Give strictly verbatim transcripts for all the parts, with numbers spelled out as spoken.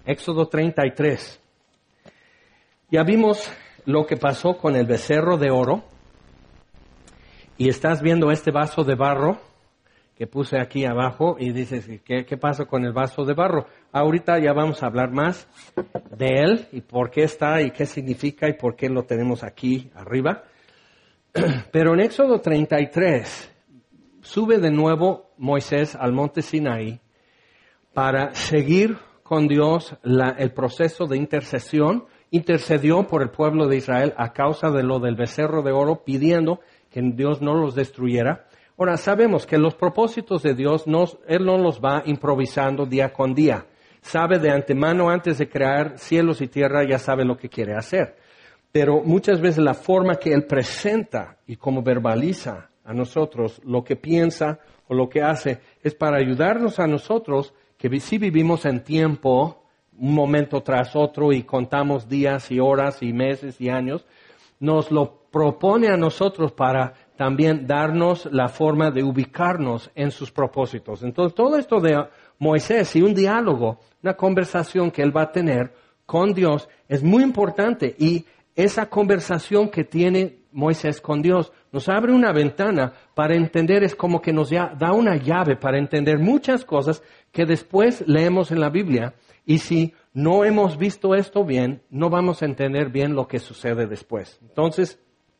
Éxodo treinta y tres. Ya vimos lo que pasó con el becerro de oro. Y estás viendo este vaso de barro que puse aquí abajo y dices, ¿qué, qué pasa con el vaso de barro? Ahorita ya vamos a hablar más de él y por qué está y qué significa y por qué lo tenemos aquí arriba. Pero en Éxodo treinta y tres sube de nuevo Moisés al monte Sinaí para seguir con Dios la, el proceso de intercesión. Intercedió por el pueblo de Israel a causa de lo del becerro de oro, pidiendo que Dios no los destruyera. Ahora, sabemos que los propósitos de Dios, no, Él no los va improvisando día con día. Sabe de antemano, antes de crear cielos y tierra, ya sabe lo que quiere hacer. Pero muchas veces la forma que Él presenta y como verbaliza a nosotros lo que piensa o lo que hace es para ayudarnos a nosotros, que sí vivimos en tiempo, un momento tras otro y contamos días y horas y meses y años, nos lo propone a nosotros para también darnos la forma de ubicarnos en sus propósitos. Entonces, todo esto de Moisés y un diálogo, una conversación que él va a tener con Dios es muy importante, y esa conversación que tiene Moisés con Dios nos abre una ventana para entender, es como que nos da una llave para entender muchas cosas que después leemos en la Biblia, y si no hemos visto esto bien, no vamos a entender bien lo que sucede después. Entonces,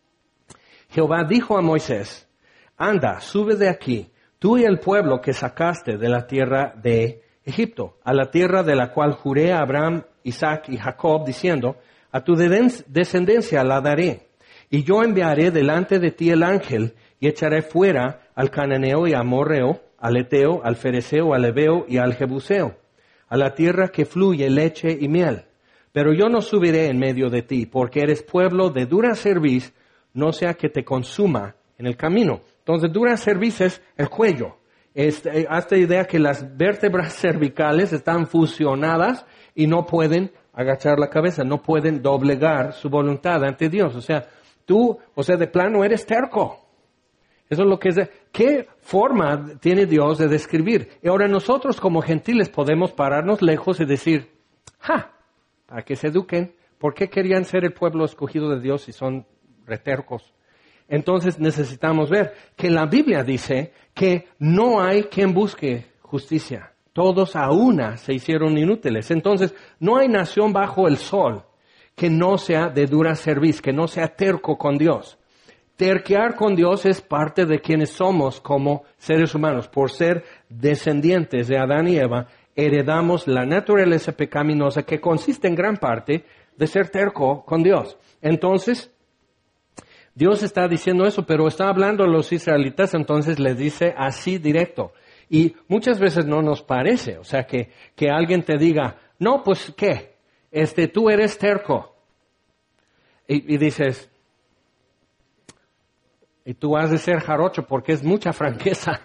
Jehová dijo a Moisés, anda, sube de aquí, tú y el pueblo que sacaste de la tierra de Egipto, a la tierra de la cual juré a Abraham, Isaac y Jacob, diciendo, a tu descendencia la daré, y yo enviaré delante de ti el ángel, y echaré fuera al cananeo y al amorreo, al eteo, al fereceo, al heveo y al jebuseo, a la tierra que fluye leche y miel. Pero yo no subiré en medio de ti, porque eres pueblo de dura cerviz, no sea que te consuma en el camino. Entonces, dura cerviz es el cuello. Este, hazte idea que las vértebras cervicales están fusionadas y no pueden agachar la cabeza, no pueden doblegar su voluntad ante Dios. O sea, tú, o sea, de plano eres terco. Eso es lo que es. De, ¿qué forma tiene Dios de describir? Y ahora nosotros como gentiles podemos pararnos lejos y decir, ¡ja! Para que se eduquen, ¿por qué querían ser el pueblo escogido de Dios si son retercos? Entonces necesitamos ver que la Biblia dice que no hay quien busque justicia. Todos a una se hicieron inútiles. Entonces no hay nación bajo el sol que no sea de dura cerviz, que no sea terco con Dios. Terquear con Dios es parte de quienes somos como seres humanos. Por ser descendientes de Adán y Eva, heredamos la naturaleza pecaminosa que consiste en gran parte de ser terco con Dios. Entonces, Dios está diciendo eso, pero está hablando a los israelitas, entonces les dice así directo. Y muchas veces no nos parece, o sea, que, que alguien te diga, no, pues, ¿qué? Este, tú eres terco. Y, y dices, y tú has de ser jarocho porque es mucha franqueza.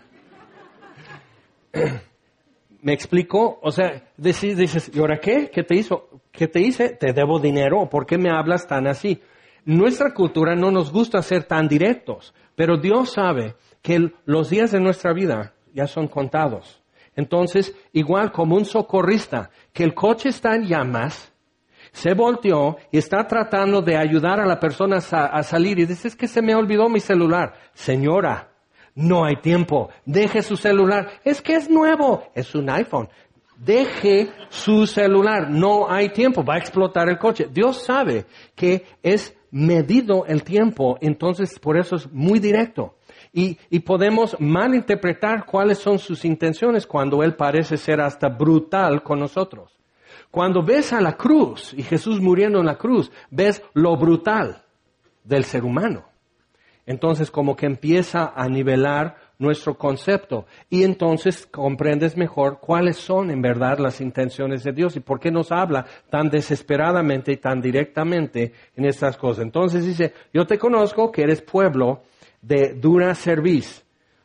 ¿Me explico? O sea, dices, dices, ¿y ahora qué? ¿Qué te hizo? ¿Qué te hice? ¿Te debo dinero? ¿Por qué me hablas tan así? Nuestra cultura no nos gusta ser tan directos, pero Dios sabe que el, los días de nuestra vida ya son contados. Entonces, igual como un socorrista, que el coche está en llamas, se volteó y está tratando de ayudar a la persona a, a salir y dice, es que se me olvidó mi celular. Señora, no hay tiempo, deje su celular. Es que es nuevo, es un iPhone. Deje su celular, no hay tiempo, va a explotar el coche. Dios sabe que es medido el tiempo, entonces por eso es muy directo. Y, y podemos malinterpretar cuáles son sus intenciones cuando Él parece ser hasta brutal con nosotros. Cuando ves a la cruz y Jesús muriendo en la cruz, ves lo brutal del ser humano. Entonces como que empieza a nivelar nuestro concepto y entonces comprendes mejor cuáles son en verdad las intenciones de Dios y por qué nos habla tan desesperadamente y tan directamente en estas cosas. Entonces dice, yo te conozco que eres pueblo de dura cerviz,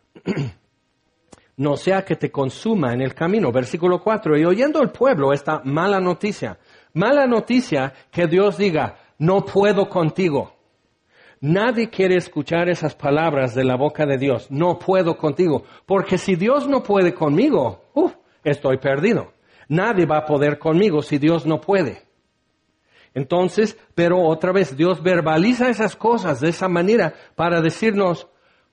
no sea que te consuma en el camino. Versículo cuatro, y oyendo el pueblo esta mala noticia, mala noticia que Dios diga, no puedo contigo. Nadie quiere escuchar esas palabras de la boca de Dios. No puedo contigo. Porque si Dios no puede conmigo, uf, estoy perdido. Nadie va a poder conmigo si Dios no puede. Entonces, pero otra vez, Dios verbaliza esas cosas de esa manera para decirnos,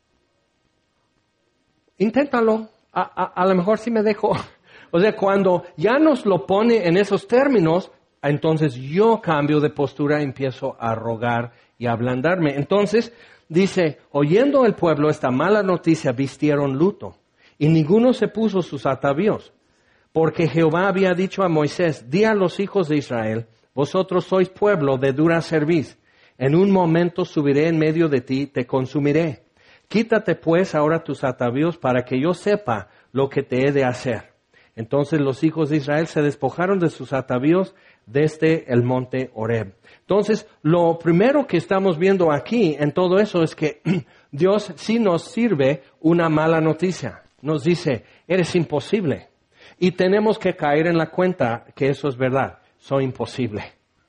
inténtalo, a, a, a lo mejor sí me dejo. O sea, cuando ya nos lo pone en esos términos, entonces yo cambio de postura y empiezo a rogar y a ablandarme. Entonces, dice, oyendo el pueblo esta mala noticia, vistieron luto, y ninguno se puso sus atavíos, porque Jehová había dicho a Moisés, di a los hijos de Israel, vosotros sois pueblo de dura cerviz, en un momento subiré en medio de ti, te consumiré. Quítate pues ahora tus atavíos para que yo sepa lo que te he de hacer. Entonces los hijos de Israel se despojaron de sus atavíos desde el monte Horeb. Entonces, lo primero que estamos viendo aquí en todo eso es que Dios sí nos sirve una mala noticia. Nos dice, eres imposible. Y tenemos que caer en la cuenta que eso es verdad. Soy imposible.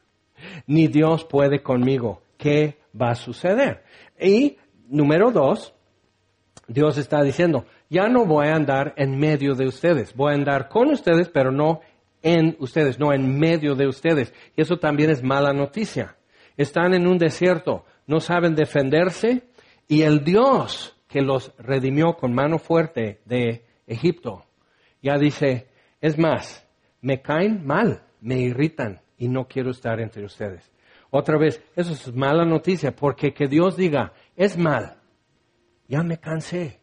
Ni Dios puede conmigo. ¿Qué va a suceder? Y número dos, Dios está diciendo, ya no voy a andar en medio de ustedes. Voy a andar con ustedes, pero no en ustedes, no en medio de ustedes. Y eso también es mala noticia. Están en un desierto, no saben defenderse, y el Dios que los redimió con mano fuerte de Egipto, ya dice, es más, me caen mal, me irritan y no quiero estar entre ustedes. Otra vez, eso es mala noticia, porque que Dios diga, es mal, ya me cansé,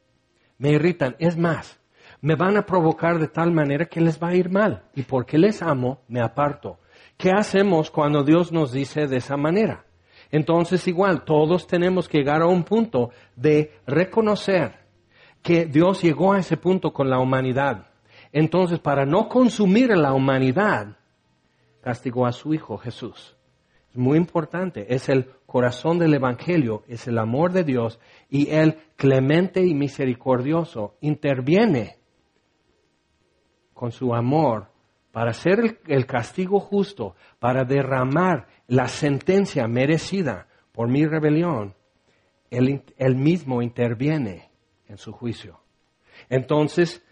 me irritan, es más, me van a provocar de tal manera que les va a ir mal, y porque les amo, me aparto. ¿Qué hacemos cuando Dios nos dice de esa manera? Entonces igual, todos tenemos que llegar a un punto de reconocer que Dios llegó a ese punto con la humanidad. Entonces, para no consumir a la humanidad, castigó a su Hijo Jesús. Es muy importante, es el corazón del Evangelio, es el amor de Dios, y Él, clemente y misericordioso, interviene con su amor para hacer el, el castigo justo, para derramar la sentencia merecida por mi rebelión. Él, él mismo interviene en su juicio. Entonces,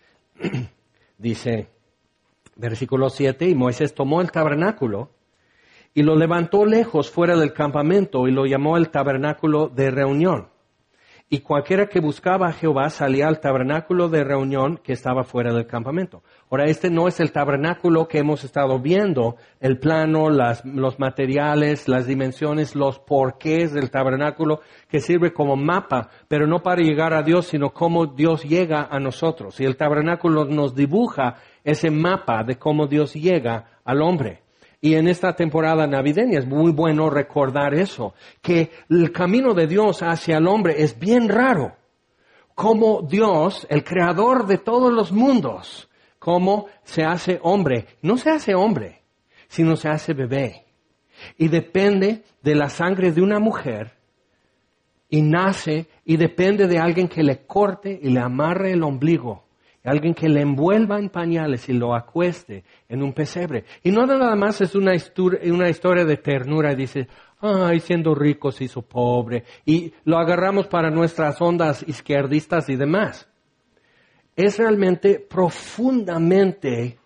dice, versículo siete, y Moisés tomó el tabernáculo y lo levantó lejos fuera del campamento y lo llamó el tabernáculo de reunión. Y cualquiera que buscaba a Jehová salía al tabernáculo de reunión que estaba fuera del campamento. Ahora, este no es el tabernáculo que hemos estado viendo, el plano, las, los materiales, las dimensiones, los porqués del tabernáculo, que sirve como mapa, pero no para llegar a Dios, sino cómo Dios llega a nosotros. Y el tabernáculo nos dibuja ese mapa de cómo Dios llega al hombre. Y en esta temporada navideña es muy bueno recordar eso, que el camino de Dios hacia el hombre es bien raro. Como Dios, el creador de todos los mundos, cómo se hace hombre. No se hace hombre, sino se hace bebé. Y depende de la sangre de una mujer, y nace, y depende de alguien que le corte y le amarre el ombligo. Alguien que le envuelva en pañales y lo acueste en un pesebre. Y no nada más es una historia, una historia de ternura y dice, ay, siendo rico se hizo pobre. Y lo agarramos para nuestras ondas izquierdistas y demás. Es realmente profundamente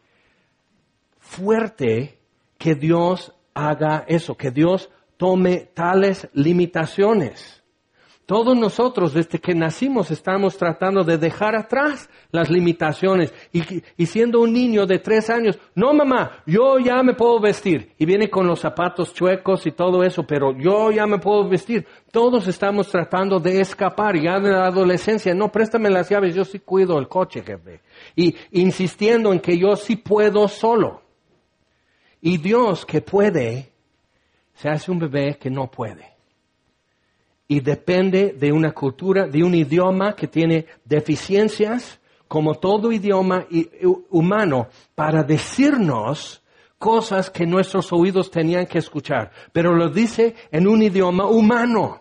fuerte que Dios haga eso, que Dios tome tales limitaciones. Todos nosotros, desde que nacimos, estamos tratando de dejar atrás las limitaciones. Y, y siendo un niño de tres años, no mamá, yo ya me puedo vestir. Y viene con los zapatos chuecos y todo eso, pero yo ya me puedo vestir. Todos estamos tratando de escapar. Ya de la adolescencia, no, préstame las llaves, yo sí cuido el coche, jefe. Y insistiendo en que yo sí puedo solo. Y Dios que puede, se hace un bebé que no puede. Y depende de una cultura, de un idioma que tiene deficiencias, como todo idioma humano, para decirnos cosas que nuestros oídos tenían que escuchar. Pero lo dice en un idioma humano.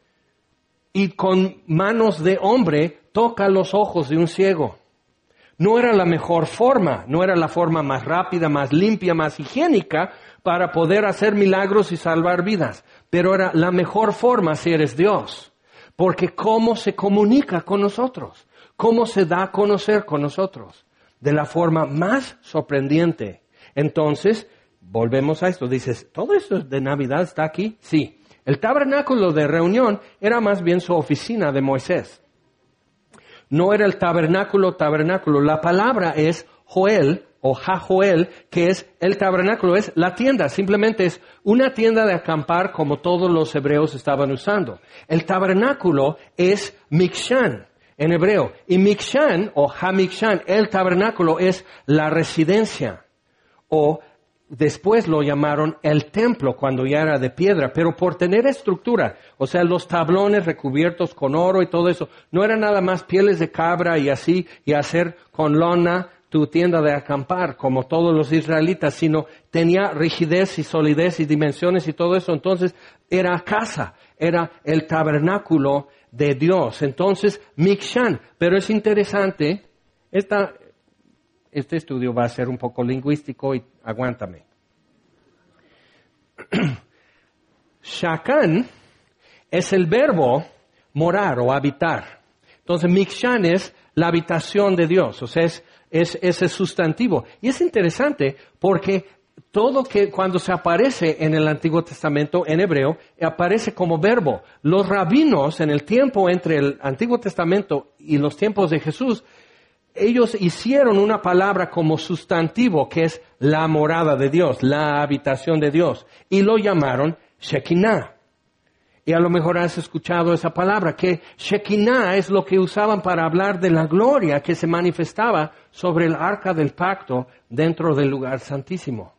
Y con manos de hombre toca los ojos de un ciego. No era la mejor forma, no era la forma más rápida, más limpia, más higiénica para poder hacer milagros y salvar vidas. Pero era la mejor forma si eres Dios. Porque ¿cómo se comunica con nosotros? ¿Cómo se da a conocer con nosotros? de la forma más sorprendente. Entonces, volvemos a esto. Dices, ¿todo esto de Navidad está aquí? Sí. El tabernáculo de reunión era más bien su oficina de Moisés. No era el tabernáculo, tabernáculo. La palabra es Joel o Jajoel, que es el tabernáculo, es la tienda. Simplemente es una tienda de acampar como todos los hebreos estaban usando. El tabernáculo es Mikshan en hebreo. Y Mikshan o Hamikshan, el tabernáculo, es la residencia. O después lo llamaron el templo cuando ya era de piedra, pero por tener estructura, o sea, los tablones recubiertos con oro y todo eso, no era nada más pieles de cabra y así, y hacer con lona tu tienda de acampar, como todos los israelitas, sino tenía rigidez y solidez y dimensiones y todo eso. Entonces, era casa, era el tabernáculo de Dios. Entonces, Mikshan, pero es interesante, esta... Este estudio va a ser un poco lingüístico y aguántame. Shakan es el verbo morar o habitar. Entonces, Mikshan es la habitación de Dios, o sea, es, es ese sustantivo. Y es interesante porque todo que cuando se aparece en el Antiguo Testamento en hebreo, aparece como verbo. Los rabinos en el tiempo entre el Antiguo Testamento y los tiempos de Jesús, ellos hicieron una palabra como sustantivo que es la morada de Dios, la habitación de Dios, y lo llamaron Shekinah. Y a lo mejor has escuchado esa palabra, que Shekinah es lo que usaban para hablar de la gloria que se manifestaba sobre el arca del pacto dentro del lugar santísimo.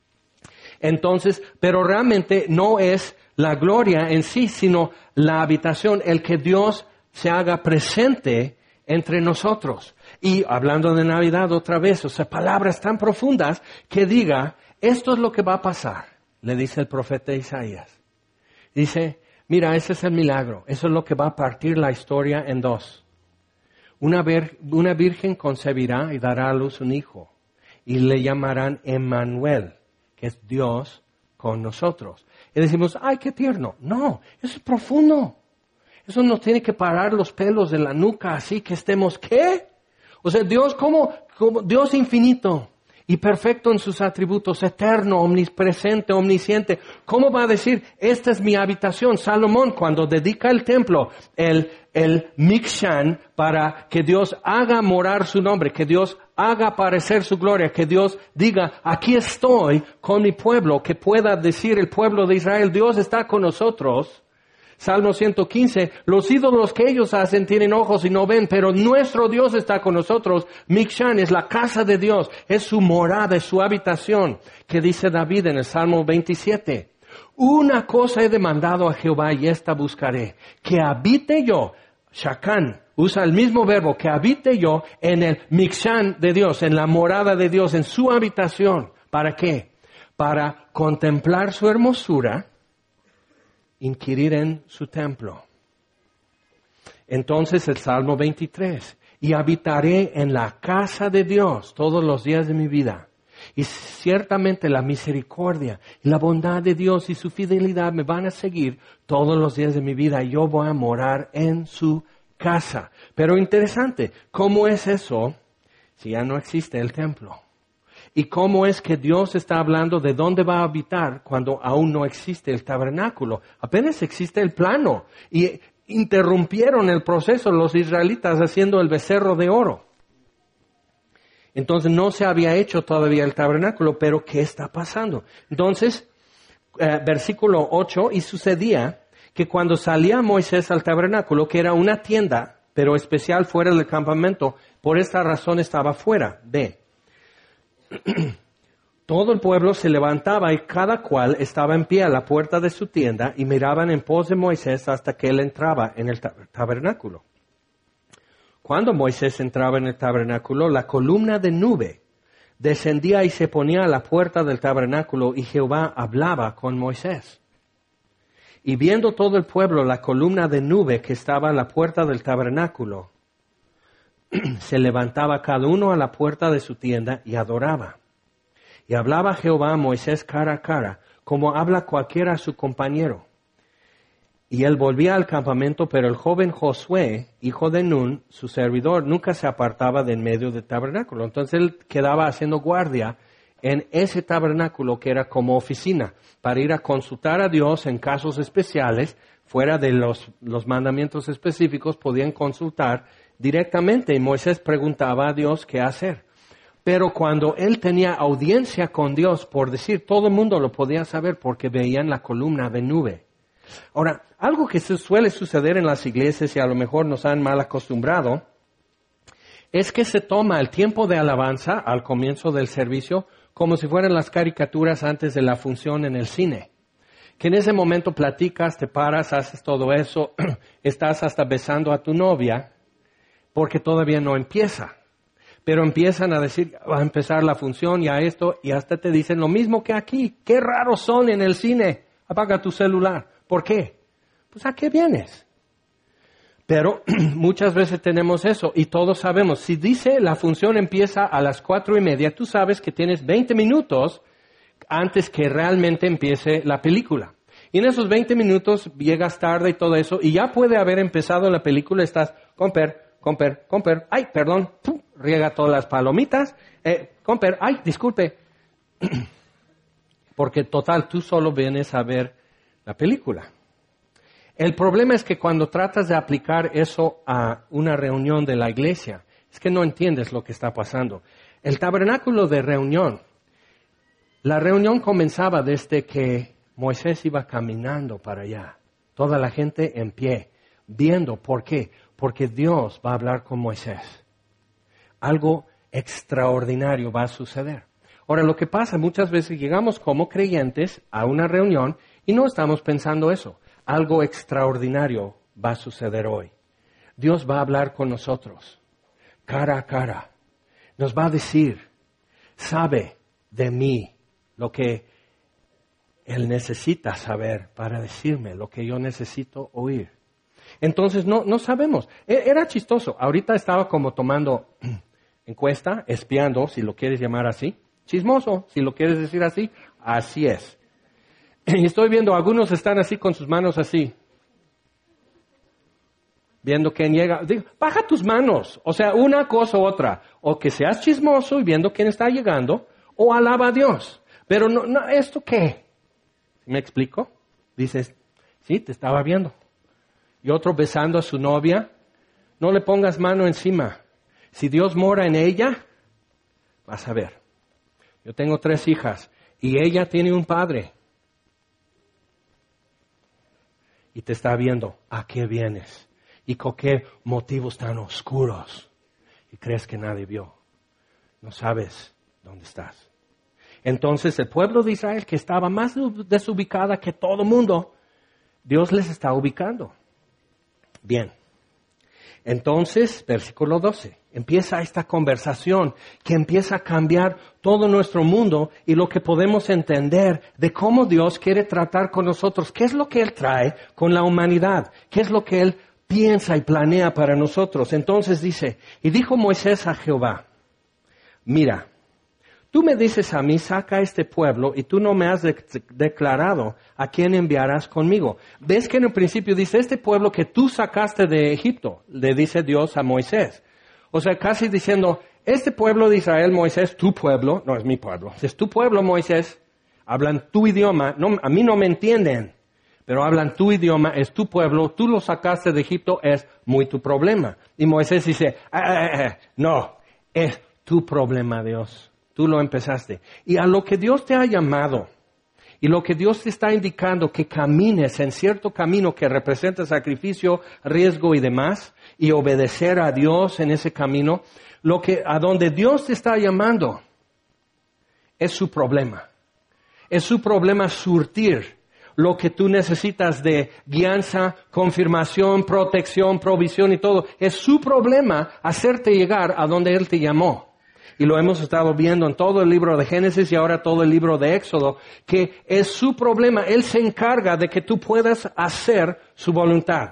Entonces, pero realmente no es la gloria en sí, sino la habitación, el que Dios se haga presente entre nosotros. Y hablando de Navidad otra vez, o sea, palabras tan profundas que diga, esto es lo que va a pasar, le dice el profeta Isaías. Dice, mira, ese es el milagro, eso es lo que va a partir la historia en dos. Una, ver, una virgen concebirá y dará a luz un hijo, y le llamarán Emmanuel, que es Dios con nosotros. Y decimos, ay, qué tierno. No, eso es profundo. Eso nos tiene que parar los pelos de la nuca así que estemos, ¿qué? O sea, Dios como, como Dios infinito y perfecto en sus atributos, eterno, omnipresente, omnisciente. ¿Cómo va a decir, esta es mi habitación? Salomón, cuando dedica el templo, el, el Mikshan, para que Dios haga morar su nombre, que Dios haga aparecer su gloria, que Dios diga, aquí estoy con mi pueblo, que pueda decir el pueblo de Israel, Dios está con nosotros. Salmo ciento quince, los ídolos que ellos hacen tienen ojos y no ven, pero nuestro Dios está con nosotros. Mikshan es la casa de Dios, es su morada, es su habitación, que dice David en el Salmo veintisiete. Una cosa he demandado a Jehová y esta buscaré, que habite yo, Shakan, usa el mismo verbo, que habite yo en el Mikshan de Dios, en la morada de Dios, en su habitación. ¿Para qué? Para contemplar su hermosura, inquirir en su templo. Entonces el Salmo veintitrés, y habitaré en la casa de Dios todos los días de mi vida. Y ciertamente la misericordia y la bondad de Dios y su fidelidad me van a seguir todos los días de mi vida. Y yo voy a morar en su casa. Pero interesante, ¿cómo es eso si ya no existe el templo? ¿Y cómo es que Dios está hablando de dónde va a habitar cuando aún no existe el tabernáculo? Apenas existe el plano. Y interrumpieron el proceso los israelitas haciendo el becerro de oro. Entonces no se había hecho todavía el tabernáculo, pero ¿qué está pasando? Entonces, eh, versículo ocho, y sucedía que cuando salía Moisés al tabernáculo, que era una tienda, pero especial fuera del campamento, por esta razón estaba fuera de... Todo el pueblo se levantaba y cada cual estaba en pie a la puerta de su tienda y miraban en pos de Moisés hasta que él entraba en el tabernáculo. Cuando Moisés entraba en el tabernáculo, la columna de nube descendía y se ponía a la puerta del tabernáculo y Jehová hablaba con Moisés. Y viendo todo el pueblo la columna de nube que estaba a la puerta del tabernáculo, se levantaba cada uno a la puerta de su tienda y adoraba. Y hablaba Jehová a Moisés cara a cara, como habla cualquiera a su compañero. y él volvía al campamento, pero el joven Josué, hijo de Nun, su servidor, nunca se apartaba de en medio del tabernáculo. Entonces él quedaba haciendo guardia en ese tabernáculo que era como oficina, para ir a consultar a Dios en casos especiales, fuera de los, los mandamientos específicos, podían consultar directamente y Moisés preguntaba a Dios qué hacer. Pero cuando él tenía audiencia con Dios, por decir, todo el mundo lo podía saber porque veían la columna de nube. Ahora, algo que suele suceder en las iglesias y a lo mejor nos han mal acostumbrado, es que se toma el tiempo de alabanza al comienzo del servicio como si fueran las caricaturas antes de la función en el cine. Que en ese momento platicas, te paras, haces todo eso, estás hasta besando a tu novia, porque todavía no empieza. Pero empiezan a decir, va a empezar la función y a esto, y hasta te dicen lo mismo que aquí. ¡Qué raros son en el cine! Apaga tu celular. ¿Por qué? Pues ¿a qué vienes? Pero muchas veces tenemos eso y todos sabemos, si dice la función empieza a las cuatro y media, tú sabes que tienes veinte minutos antes que realmente empiece la película. Y en esos veinte minutos llegas tarde y todo eso, y ya puede haber empezado la película, estás, comper, comper, comper, ay, perdón, pum, riega todas las palomitas, eh, comper, ay, disculpe. Porque total, tú solo vienes a ver la película. El problema es que cuando tratas de aplicar eso a una reunión de la iglesia, es que no entiendes lo que está pasando. El tabernáculo de reunión, la reunión comenzaba desde que Moisés iba caminando para allá. Toda la gente en pie, viendo. ¿Por qué? Porque Dios va a hablar con Moisés. Algo extraordinario va a suceder. Ahora, lo que pasa, muchas veces llegamos como creyentes a una reunión y no estamos pensando eso. Algo extraordinario va a suceder hoy. Dios va a hablar con nosotros, cara a cara. Nos va a decir, sabe de mí lo que Él necesita saber para decirme lo que yo necesito oír. Entonces, no, no sabemos. Era chistoso. Ahorita estaba como tomando encuesta, espiando, si lo quieres llamar así. Chismoso, si lo quieres decir así. Así es. Y estoy viendo, algunos están así con sus manos así. Viendo quién llega. Digo, baja tus manos. O sea, una cosa u otra. O que seas chismoso y viendo quién está llegando, o alaba a Dios. Pero no, no, ¿esto qué? ¿Me explico? Dices, sí, te estaba viendo. Y otro besando a su novia. No le pongas mano encima. Si Dios mora en ella, vas a ver. Yo tengo tres hijas y ella tiene un padre. Y te está viendo, ¿a qué vienes? ¿Y con qué motivos tan oscuros? Y crees que nadie vio. No sabes dónde estás. Entonces el pueblo de Israel, que estaba más desubicada que todo mundo, Dios les está ubicando. Bien. Entonces, versículo doce, empieza esta conversación que empieza a cambiar todo nuestro mundo y lo que podemos entender de cómo Dios quiere tratar con nosotros. ¿Qué es lo que Él trae con la humanidad? ¿Qué es lo que Él piensa y planea para nosotros? Entonces dice, y dijo Moisés a Jehová, mira, tú me dices a mí, saca a este pueblo, y tú no me has de- declarado a quién enviarás conmigo. ¿Ves que en el principio dice, este pueblo que tú sacaste de Egipto, le dice Dios a Moisés? O sea, casi diciendo, este pueblo de Israel, Moisés, tu pueblo, no es mi pueblo, es tu pueblo, Moisés, hablan tu idioma, no, a mí no me entienden, pero hablan tu idioma, es tu pueblo, tú lo sacaste de Egipto, es muy tu problema. Y Moisés dice, ah, ah, ah, no, es tu problema, Dios. Tú lo empezaste. Y a lo que Dios te ha llamado y lo que Dios te está indicando que camines en cierto camino que representa sacrificio, riesgo y demás, y obedecer a Dios en ese camino, lo que a donde Dios te está llamando es su problema. Es su problema surtir lo que tú necesitas de guianza, confirmación, protección, provisión y todo. Es su problema hacerte llegar a donde Él te llamó. Y lo hemos estado viendo en todo el libro de Génesis y ahora todo el libro de Éxodo, que es su problema. Él se encarga de que tú puedas hacer su voluntad.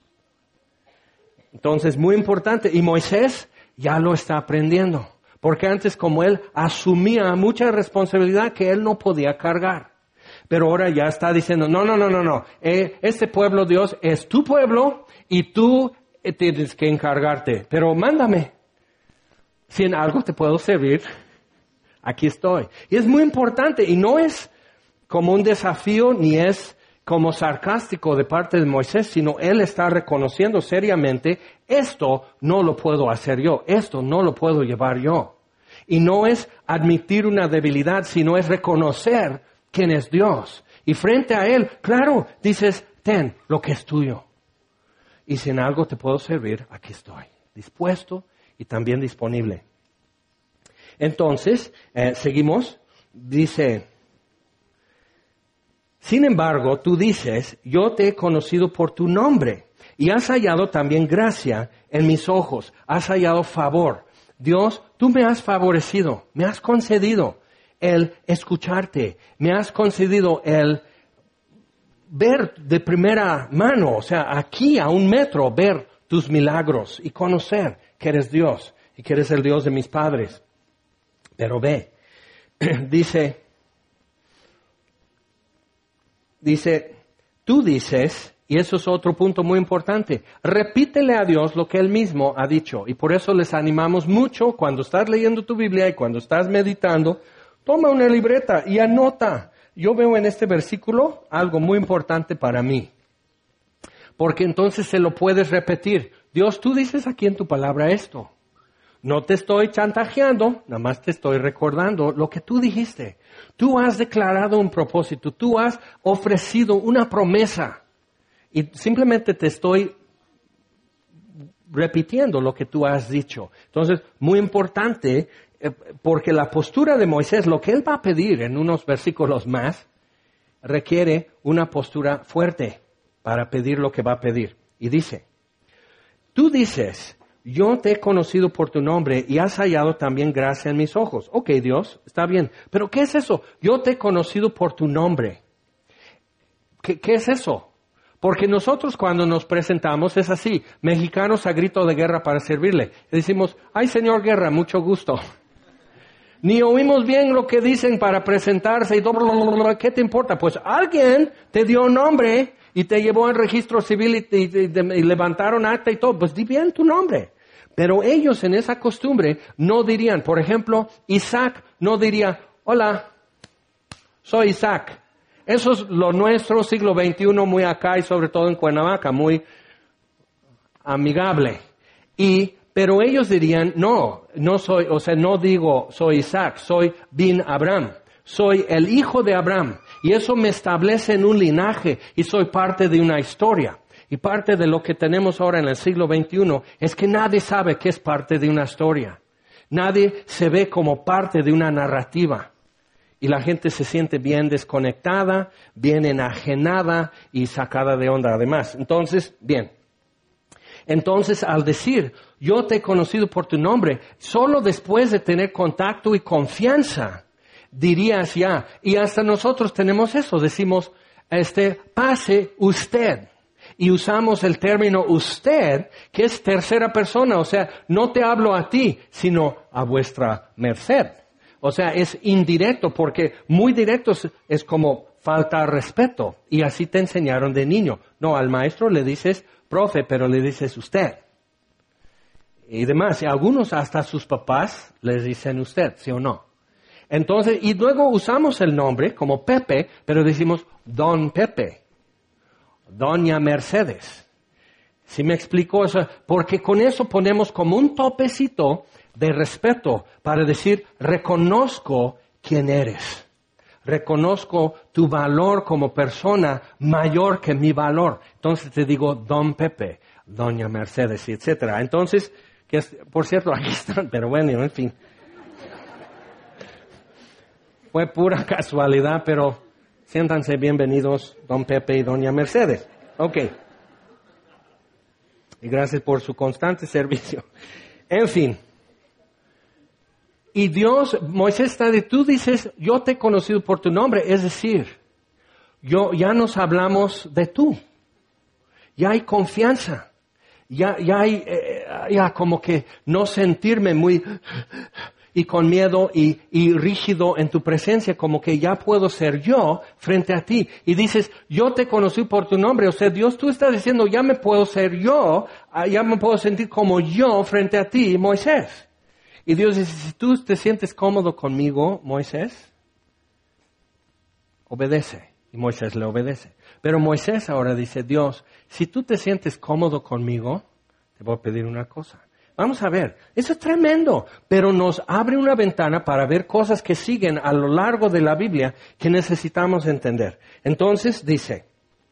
Entonces, muy importante. Y Moisés ya lo está aprendiendo. Porque antes, como él asumía mucha responsabilidad que él no podía cargar. Pero ahora ya está diciendo, no, no, no, no, no. Eh, este pueblo, Dios, es tu pueblo y tú eh, tienes que encargarte. Pero mándame. Si en algo te puedo servir, aquí estoy. Y es muy importante y no es como un desafío ni es como sarcástico de parte de Moisés, sino él está reconociendo seriamente, esto no lo puedo hacer yo, esto no lo puedo llevar yo. Y no es admitir una debilidad, sino es reconocer quién es Dios. Y frente a él, claro, dices, ten lo que es tuyo. Y si en algo te puedo servir, aquí estoy, dispuesto y también disponible. Entonces, eh, seguimos, dice, sin embargo, tú dices, yo te he conocido por tu nombre y has hallado también gracia en mis ojos, has hallado favor. Dios, tú me has favorecido, me has concedido el escucharte, me has concedido el ver de primera mano, o sea, aquí a un metro, ver tus milagros y conocer que eres Dios y que eres el Dios de mis padres. Pero ve, dice, dice, tú dices, y eso es otro punto muy importante, repítele a Dios lo que Él mismo ha dicho. Y por eso les animamos mucho, cuando estás leyendo tu Biblia y cuando estás meditando, toma una libreta y anota. Yo veo en este versículo algo muy importante para mí. Porque entonces se lo puedes repetir. Dios, tú dices aquí en tu palabra esto. No te estoy chantajeando, nada más te estoy recordando lo que tú dijiste. Tú has declarado un propósito, tú has ofrecido una promesa. Y simplemente te estoy repitiendo lo que tú has dicho. Entonces, muy importante, eh, porque la postura de Moisés, lo que él va a pedir en unos versículos más, requiere una postura fuerte para pedir lo que va a pedir. Y dice, tú dices, yo te he conocido por tu nombre y has hallado también gracia en mis ojos. Ok, Dios, está bien. Pero ¿qué es eso? Yo te he conocido por tu nombre. ¿Qué, qué es eso? Porque nosotros cuando nos presentamos es así, mexicanos a grito de guerra para servirle. Decimos, ay señor Guerra, mucho gusto. Ni oímos bien lo que dicen para presentarse y todo, ¿qué te importa? Pues alguien te dio nombre y te llevó al registro civil y, y, y, y levantaron acta y todo, pues di bien tu nombre. Pero ellos en esa costumbre no dirían, por ejemplo, Isaac no diría, hola, soy Isaac. Eso es lo nuestro, siglo veintiuno, muy acá y sobre todo en Cuernavaca, muy amigable. Y, pero ellos dirían, no, no soy, o sea, no digo soy Isaac, soy bin Abraham. Soy el hijo de Abraham. Y eso me establece en un linaje y soy parte de una historia. Y parte de lo que tenemos ahora en el siglo veintiuno es que nadie sabe que es parte de una historia. Nadie se ve como parte de una narrativa. Y la gente se siente bien desconectada, bien enajenada y sacada de onda además. Entonces, bien. Entonces, al decir, yo te he conocido por tu nombre, solo después de tener contacto y confianza, dirías ya, y hasta nosotros tenemos eso, decimos, este, pase usted. Y usamos el término usted, que es tercera persona, o sea, no te hablo a ti, sino a vuestra merced. O sea, es indirecto, porque muy directo es, es como falta de respeto. Y así te enseñaron de niño. No, al maestro le dices profe, pero le dices usted. Y demás, y algunos hasta a sus papás les dicen usted, ¿sí o no? Entonces, y luego usamos el nombre como Pepe, pero decimos Don Pepe, Doña Mercedes. ¿Sí me explico eso? Porque con eso ponemos como un topecito de respeto para decir, reconozco quién eres. Reconozco tu valor como persona mayor que mi valor. Entonces te digo Don Pepe, Doña Mercedes, etcétera. Entonces, que es, por cierto, aquí están, pero bueno, en fin. Fue pura casualidad, pero siéntanse bienvenidos, Don Pepe y Doña Mercedes. Ok. Y gracias por su constante servicio. En fin. Y Dios, Moisés está de, tú dices, yo te he conocido por tu nombre, es decir, yo, ya nos hablamos de tú. Ya hay confianza. Ya, ya hay, eh, ya como que no sentirme muy, y con miedo y, y rígido en tu presencia, como que ya puedo ser yo frente a ti. Y dices, yo te conocí por tu nombre. O sea, Dios, tú estás diciendo, ya me puedo ser yo, ya me puedo sentir como yo frente a ti, Moisés. Y Dios dice, si tú te sientes cómodo conmigo, Moisés, obedece. Y Moisés le obedece. Pero Moisés ahora dice, Dios, si tú te sientes cómodo conmigo, te voy a pedir una cosa. Vamos a ver, eso es tremendo, pero nos abre una ventana para ver cosas que siguen a lo largo de la Biblia que necesitamos entender. Entonces dice,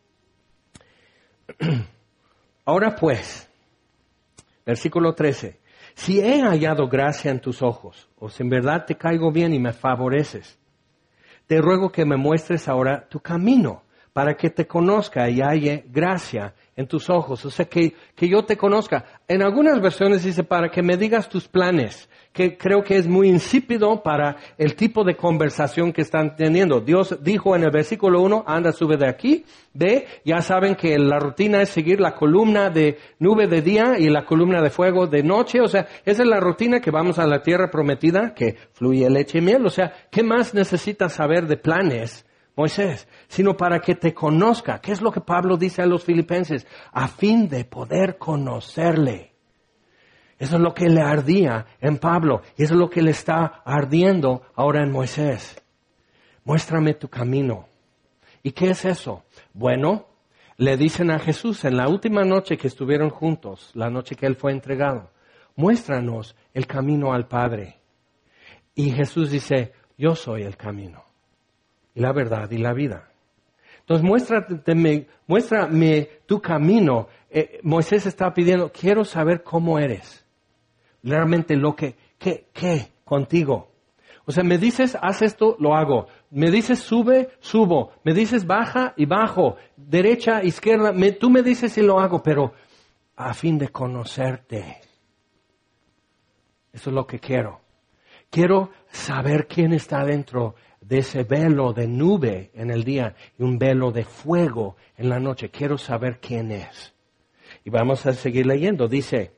ahora pues, versículo trece, si he hallado gracia en tus ojos, o si en verdad te caigo bien y me favoreces, te ruego que me muestres ahora tu camino, para que te conozca y halle gracia en tus ojos. O sea, que, que yo te conozca. En algunas versiones dice, para que me digas tus planes, que creo que es muy insípido para el tipo de conversación que están teniendo. Dios dijo en el versículo uno, anda, sube de aquí, ve, ya saben que la rutina es seguir la columna de nube de día y la columna de fuego de noche. O sea, esa es la rutina que vamos a la tierra prometida, que fluye leche y miel. O sea, ¿qué más necesitas saber de planes, Moisés? Sino para que te conozca. ¿Qué es lo que Pablo dice a los filipenses? A fin de poder conocerle. Eso es lo que le ardía en Pablo. Y eso es lo que le está ardiendo ahora en Moisés. Muéstrame tu camino. ¿Y qué es eso? Bueno, le dicen a Jesús en la última noche que estuvieron juntos, la noche que él fue entregado, muéstranos el camino al Padre. Y Jesús dice, yo soy el camino, y la verdad y la vida. Entonces, muéstrame, muéstrame tu camino. Eh, Moisés está pidiendo, quiero saber cómo eres. Realmente lo que, ¿qué, qué contigo? O sea, me dices, haz esto, lo hago. Me dices, sube, subo. Me dices, baja y bajo. Derecha, izquierda. Me, tú me dices y lo hago, pero a fin de conocerte. Eso es lo que quiero. Quiero saber quién está dentro de ese velo de nube en el día y un velo de fuego en la noche. Quiero saber quién es. Y vamos a seguir leyendo. Dice,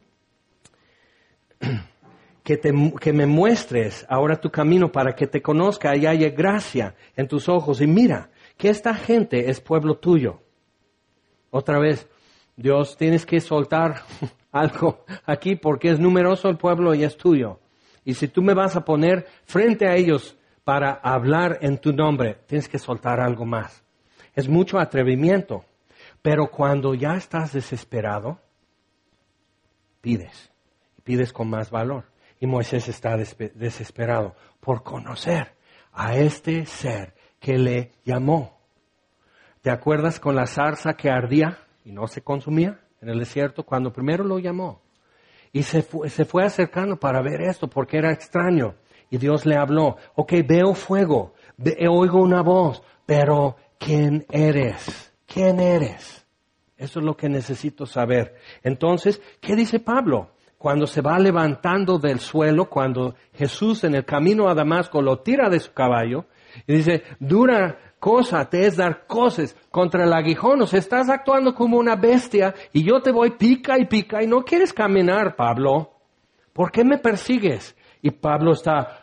que, te, que me muestres ahora tu camino para que te conozca y haya gracia en tus ojos. Y mira, que esta gente es pueblo tuyo. Otra vez, Dios, tienes que soltar algo aquí porque es numeroso el pueblo y es tuyo. Y si tú me vas a poner frente a ellos para hablar en tu nombre, tienes que soltar algo más. Es mucho atrevimiento, pero cuando ya estás desesperado, pides, pides con más valor. Y Moisés está despe- desesperado por conocer a este ser que le llamó. ¿Te acuerdas con la zarza que ardía y no se consumía en el desierto cuando primero lo llamó? Y se fue, se fue acercando para ver esto porque era extraño. Y Dios le habló, ok, veo fuego, ve, oigo una voz, pero ¿quién eres? ¿Quién eres? Eso es lo que necesito saber. Entonces, ¿qué dice Pablo? Cuando se va levantando del suelo, cuando Jesús en el camino a Damasco lo tira de su caballo, y dice, dura cosa te es dar coces contra el aguijón, o sea, estás actuando como una bestia, y yo te voy pica y pica, y no quieres caminar, Pablo. ¿Por qué me persigues? Y Pablo está,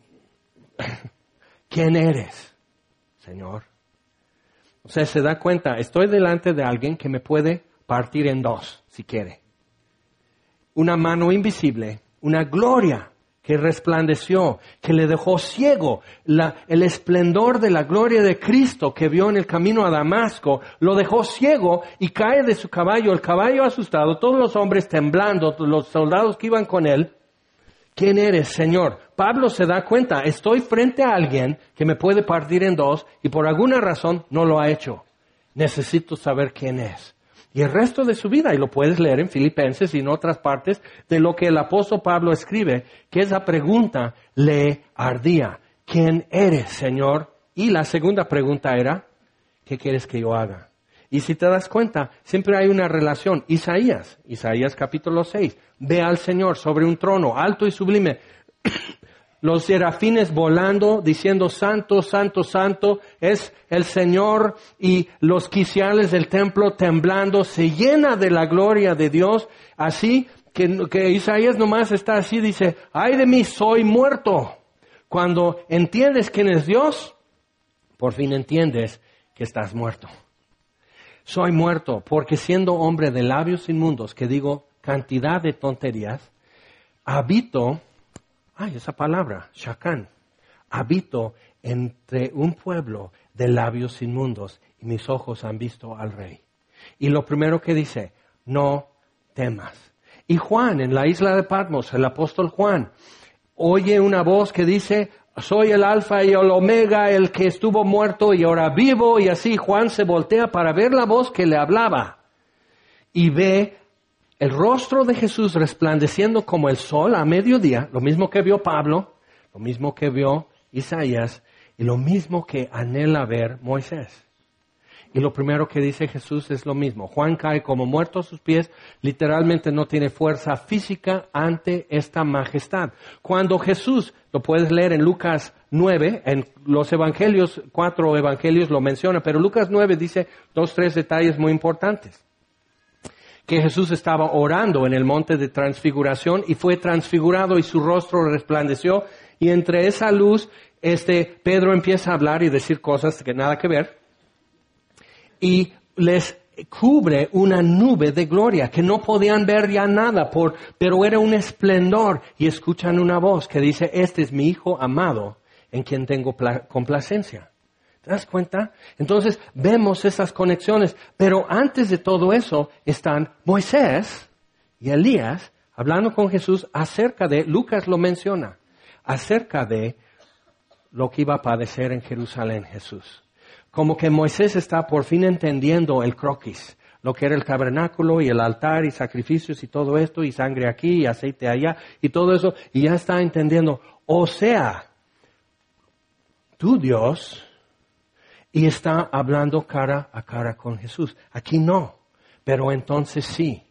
¿quién eres, Señor? O sea, se da cuenta, estoy delante de alguien que me puede partir en dos, si quiere. Una mano invisible, una gloria que resplandeció, que le dejó ciego. La, el esplendor de la gloria de Cristo que vio en el camino a Damasco, lo dejó ciego y cae de su caballo, el caballo asustado, todos los hombres temblando, los soldados que iban con él. ¿Quién eres, Señor? Pablo se da cuenta, estoy frente a alguien que me puede partir en dos y por alguna razón no lo ha hecho. Necesito saber quién es. Y el resto de su vida, y lo puedes leer en Filipenses y en otras partes, de lo que el apóstol Pablo escribe, que esa pregunta le ardía. ¿Quién eres, Señor? Y la segunda pregunta era, ¿qué quieres que yo haga? Y si te das cuenta, siempre hay una relación. Isaías, Isaías capítulo seis, ve al Señor sobre un trono alto y sublime, los serafines volando, diciendo, santo, santo, santo, es el Señor, y los quiciales del templo temblando, se llena de la gloria de Dios. Así que, que Isaías nomás está así, dice, ay de mí, soy muerto. Cuando entiendes quién es Dios, por fin entiendes que estás muerto. Soy muerto porque siendo hombre de labios inmundos, que digo cantidad de tonterías, habito, ay, esa palabra, shakán, habito entre un pueblo de labios inmundos y mis ojos han visto al Rey. Y lo primero que dice, no temas. Y Juan, en la isla de Patmos, el apóstol Juan, oye una voz que dice, soy el alfa y el omega, el que estuvo muerto y ahora vivo, y así Juan se voltea para ver la voz que le hablaba. Y ve el rostro de Jesús resplandeciendo como el sol a mediodía, lo mismo que vio Pablo, lo mismo que vio Isaías, y lo mismo que anhela ver Moisés. Y lo primero que dice Jesús es lo mismo. Juan cae como muerto a sus pies, literalmente no tiene fuerza física ante esta majestad. Cuando Jesús, lo puedes leer en Lucas nueve, en los evangelios, cuatro evangelios lo menciona, pero Lucas nueve dice dos, tres detalles muy importantes. Que Jesús estaba orando en el monte de transfiguración y fue transfigurado y su rostro resplandeció, y entre esa luz, este, Pedro empieza a hablar y decir cosas que nada que ver. Y les cubre una nube de gloria que no podían ver ya nada, por, pero era un esplendor. Y escuchan una voz que dice, este es mi Hijo amado en quien tengo pla- complacencia. ¿Te das cuenta? Entonces vemos esas conexiones. Pero antes de todo eso están Moisés y Elías hablando con Jesús acerca de, Lucas lo menciona, acerca de lo que iba a padecer en Jerusalén Jesús. Como que Moisés está por fin entendiendo el croquis, lo que era el tabernáculo y el altar y sacrificios y todo esto, y sangre aquí y aceite allá y todo eso, y ya está entendiendo, o sea, tu Dios, y está hablando cara a cara con Jesús. Aquí no, pero entonces sí.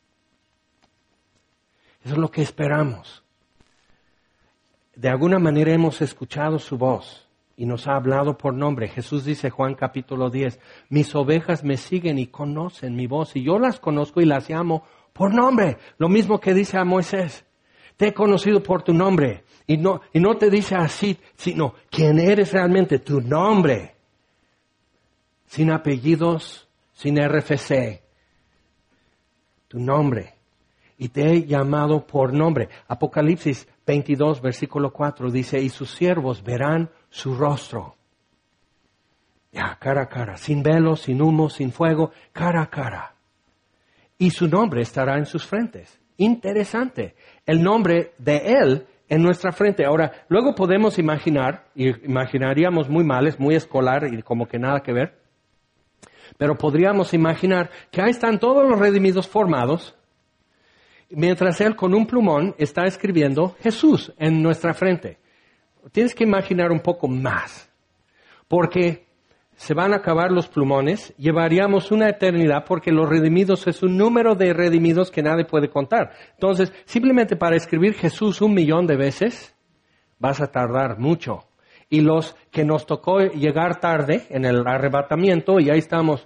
Eso es lo que esperamos. De alguna manera hemos escuchado su voz. Y nos ha hablado por nombre. Jesús dice, Juan capítulo diez, mis ovejas me siguen y conocen mi voz, y yo las conozco y las llamo por nombre. Lo mismo que dice a Moisés, te he conocido por tu nombre. Y no, y no te dice así, sino quién eres realmente, tu nombre. Sin apellidos, sin R F C. Tu nombre. Y te he llamado por nombre. Apocalipsis veintidós, versículo cuatro, dice, y sus siervos verán su rostro. Ya, cara a cara, sin velo, sin humo, sin fuego, cara a cara. Y su nombre estará en sus frentes. Interesante. El nombre de Él en nuestra frente. Ahora, luego podemos imaginar, y imaginaríamos muy mal, es muy escolar y como que nada que ver, pero podríamos imaginar que ahí están todos los redimidos formados, mientras Él con un plumón está escribiendo Jesús en nuestra frente. Tienes que imaginar un poco más, porque se van a acabar los plumones, llevaríamos una eternidad, porque los redimidos es un número de redimidos que nadie puede contar. Entonces, simplemente para escribir Jesús un millón de veces, vas a tardar mucho. Y los que nos tocó llegar tarde en el arrebatamiento, y ahí estamos.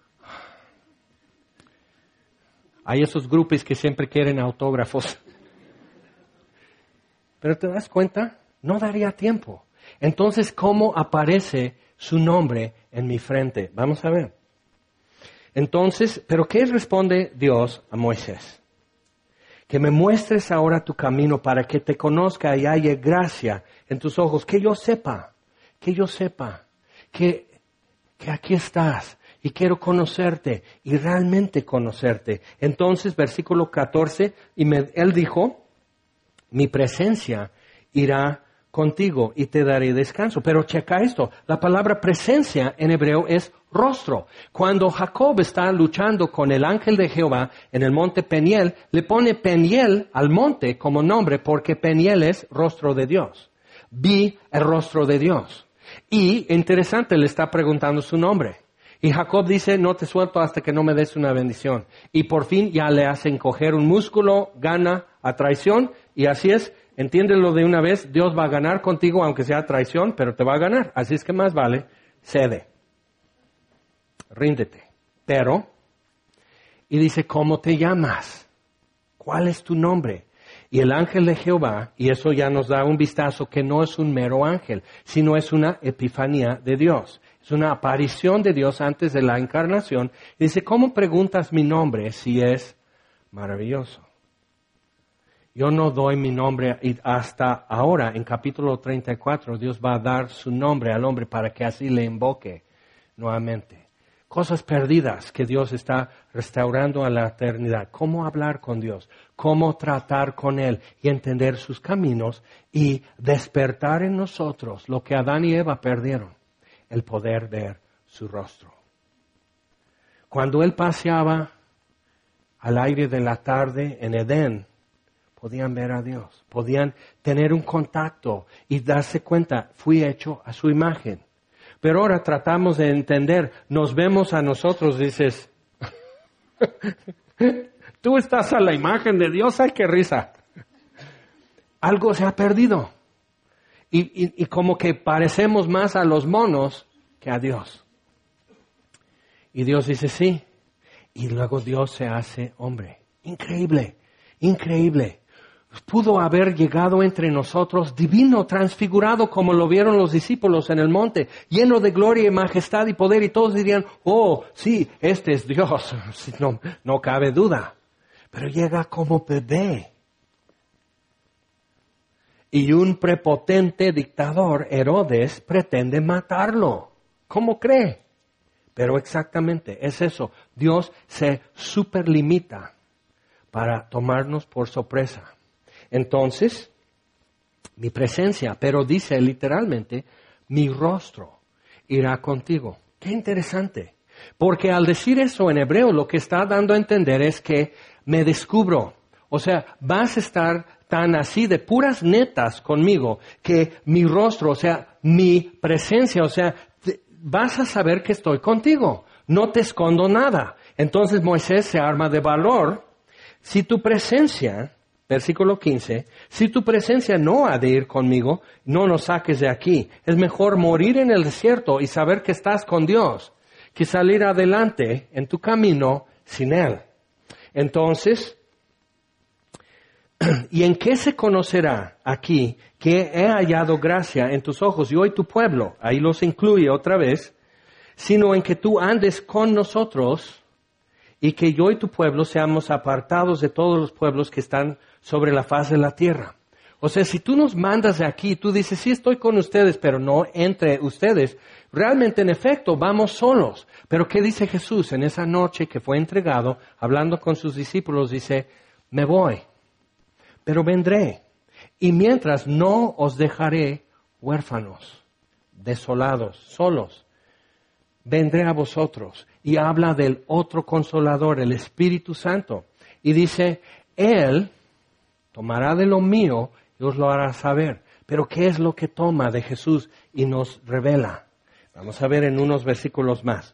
Hay esos grupos que siempre quieren autógrafos. Pero ¿te das cuenta? No daría tiempo. Entonces, ¿cómo aparece su nombre en mi frente? Vamos a ver. Entonces, ¿pero qué responde Dios a Moisés? Que me muestres ahora tu camino para que te conozca y haya gracia en tus ojos. Que yo sepa, que yo sepa, que, que aquí estás. Y quiero conocerte y realmente conocerte. Entonces, versículo catorce, y me, él dijo, mi presencia irá contigo y te daré descanso. Pero checa esto, la palabra presencia en hebreo es rostro. Cuando Jacob está luchando con el ángel de Jehová en el monte Peniel, le pone Peniel al monte como nombre porque Peniel es rostro de Dios. Vi el rostro de Dios. Y, interesante, le está preguntando su nombre. Y Jacob dice, no te suelto hasta que no me des una bendición. Y por fin ya le hacen coger un músculo, gana a traición, y así es, entiéndelo de una vez, Dios va a ganar contigo aunque sea traición, pero te va a ganar. Así es que más vale, cede. Ríndete. Pero, y dice, ¿cómo te llamas? ¿Cuál es tu nombre? Y el ángel de Jehová, y eso ya nos da un vistazo que no es un mero ángel, sino es una epifanía de Dios. Es una aparición de Dios antes de la encarnación. Y dice, ¿cómo preguntas mi nombre si es maravilloso? Yo no doy mi nombre y hasta ahora, en capítulo treinta y cuatro, Dios va a dar su nombre al hombre para que así le invoque nuevamente. Cosas perdidas que Dios está restaurando a la eternidad. Cómo hablar con Dios, cómo tratar con Él y entender sus caminos y despertar en nosotros lo que Adán y Eva perdieron, el poder ver su rostro. Cuando Él paseaba al aire de la tarde en Edén, podían ver a Dios, podían tener un contacto y darse cuenta, fui hecho a su imagen. Pero ahora tratamos de entender, nos vemos a nosotros, dices, tú estás a la imagen de Dios, ¡ay, qué risa! Algo se ha perdido. Y, y, y como que parecemos más a los monos que a Dios. Y Dios dice, sí. Y luego Dios se hace hombre. Increíble, increíble. Pudo haber llegado entre nosotros divino, transfigurado como lo vieron los discípulos en el monte, lleno de gloria y majestad y poder, y todos dirían, oh, sí, este es Dios, no, no cabe duda. Pero llega como bebé. Y un prepotente dictador, Herodes, pretende matarlo. ¿Cómo cree? Pero exactamente, es eso. Dios se superlimita para tomarnos por sorpresa. Entonces, mi presencia, pero dice literalmente, mi rostro irá contigo. Qué interesante. Porque al decir eso en hebreo, lo que está dando a entender es que me descubro. O sea, vas a estar tan así de puras netas conmigo, que mi rostro, o sea, mi presencia, o sea, te, vas a saber que estoy contigo. No te escondo nada. Entonces Moisés se arma de valor. Si tu presencia... Versículo quince, si tu presencia no ha de ir conmigo, no nos saques de aquí. Es mejor morir en el desierto y saber que estás con Dios, que salir adelante en tu camino sin Él. Entonces, ¿y en qué se conocerá aquí que he hallado gracia en tus ojos y hoy tu pueblo? Ahí los incluye otra vez, sino en que tú andes con nosotros y que yo y tu pueblo seamos apartados de todos los pueblos que están sobre la faz de la tierra. O sea, si tú nos mandas de aquí, tú dices, sí estoy con ustedes, pero no entre ustedes. Realmente, en efecto, vamos solos. Pero ¿qué dice Jesús en esa noche que fue entregado, hablando con sus discípulos? Dice, me voy, pero vendré. Y mientras no os dejaré huérfanos, desolados, solos. Vendré a vosotros. Y habla del otro consolador, el Espíritu Santo. Y dice, Él tomará de lo mío y os lo hará saber. Pero ¿qué es lo que toma de Jesús y nos revela? Vamos a ver en unos versículos más.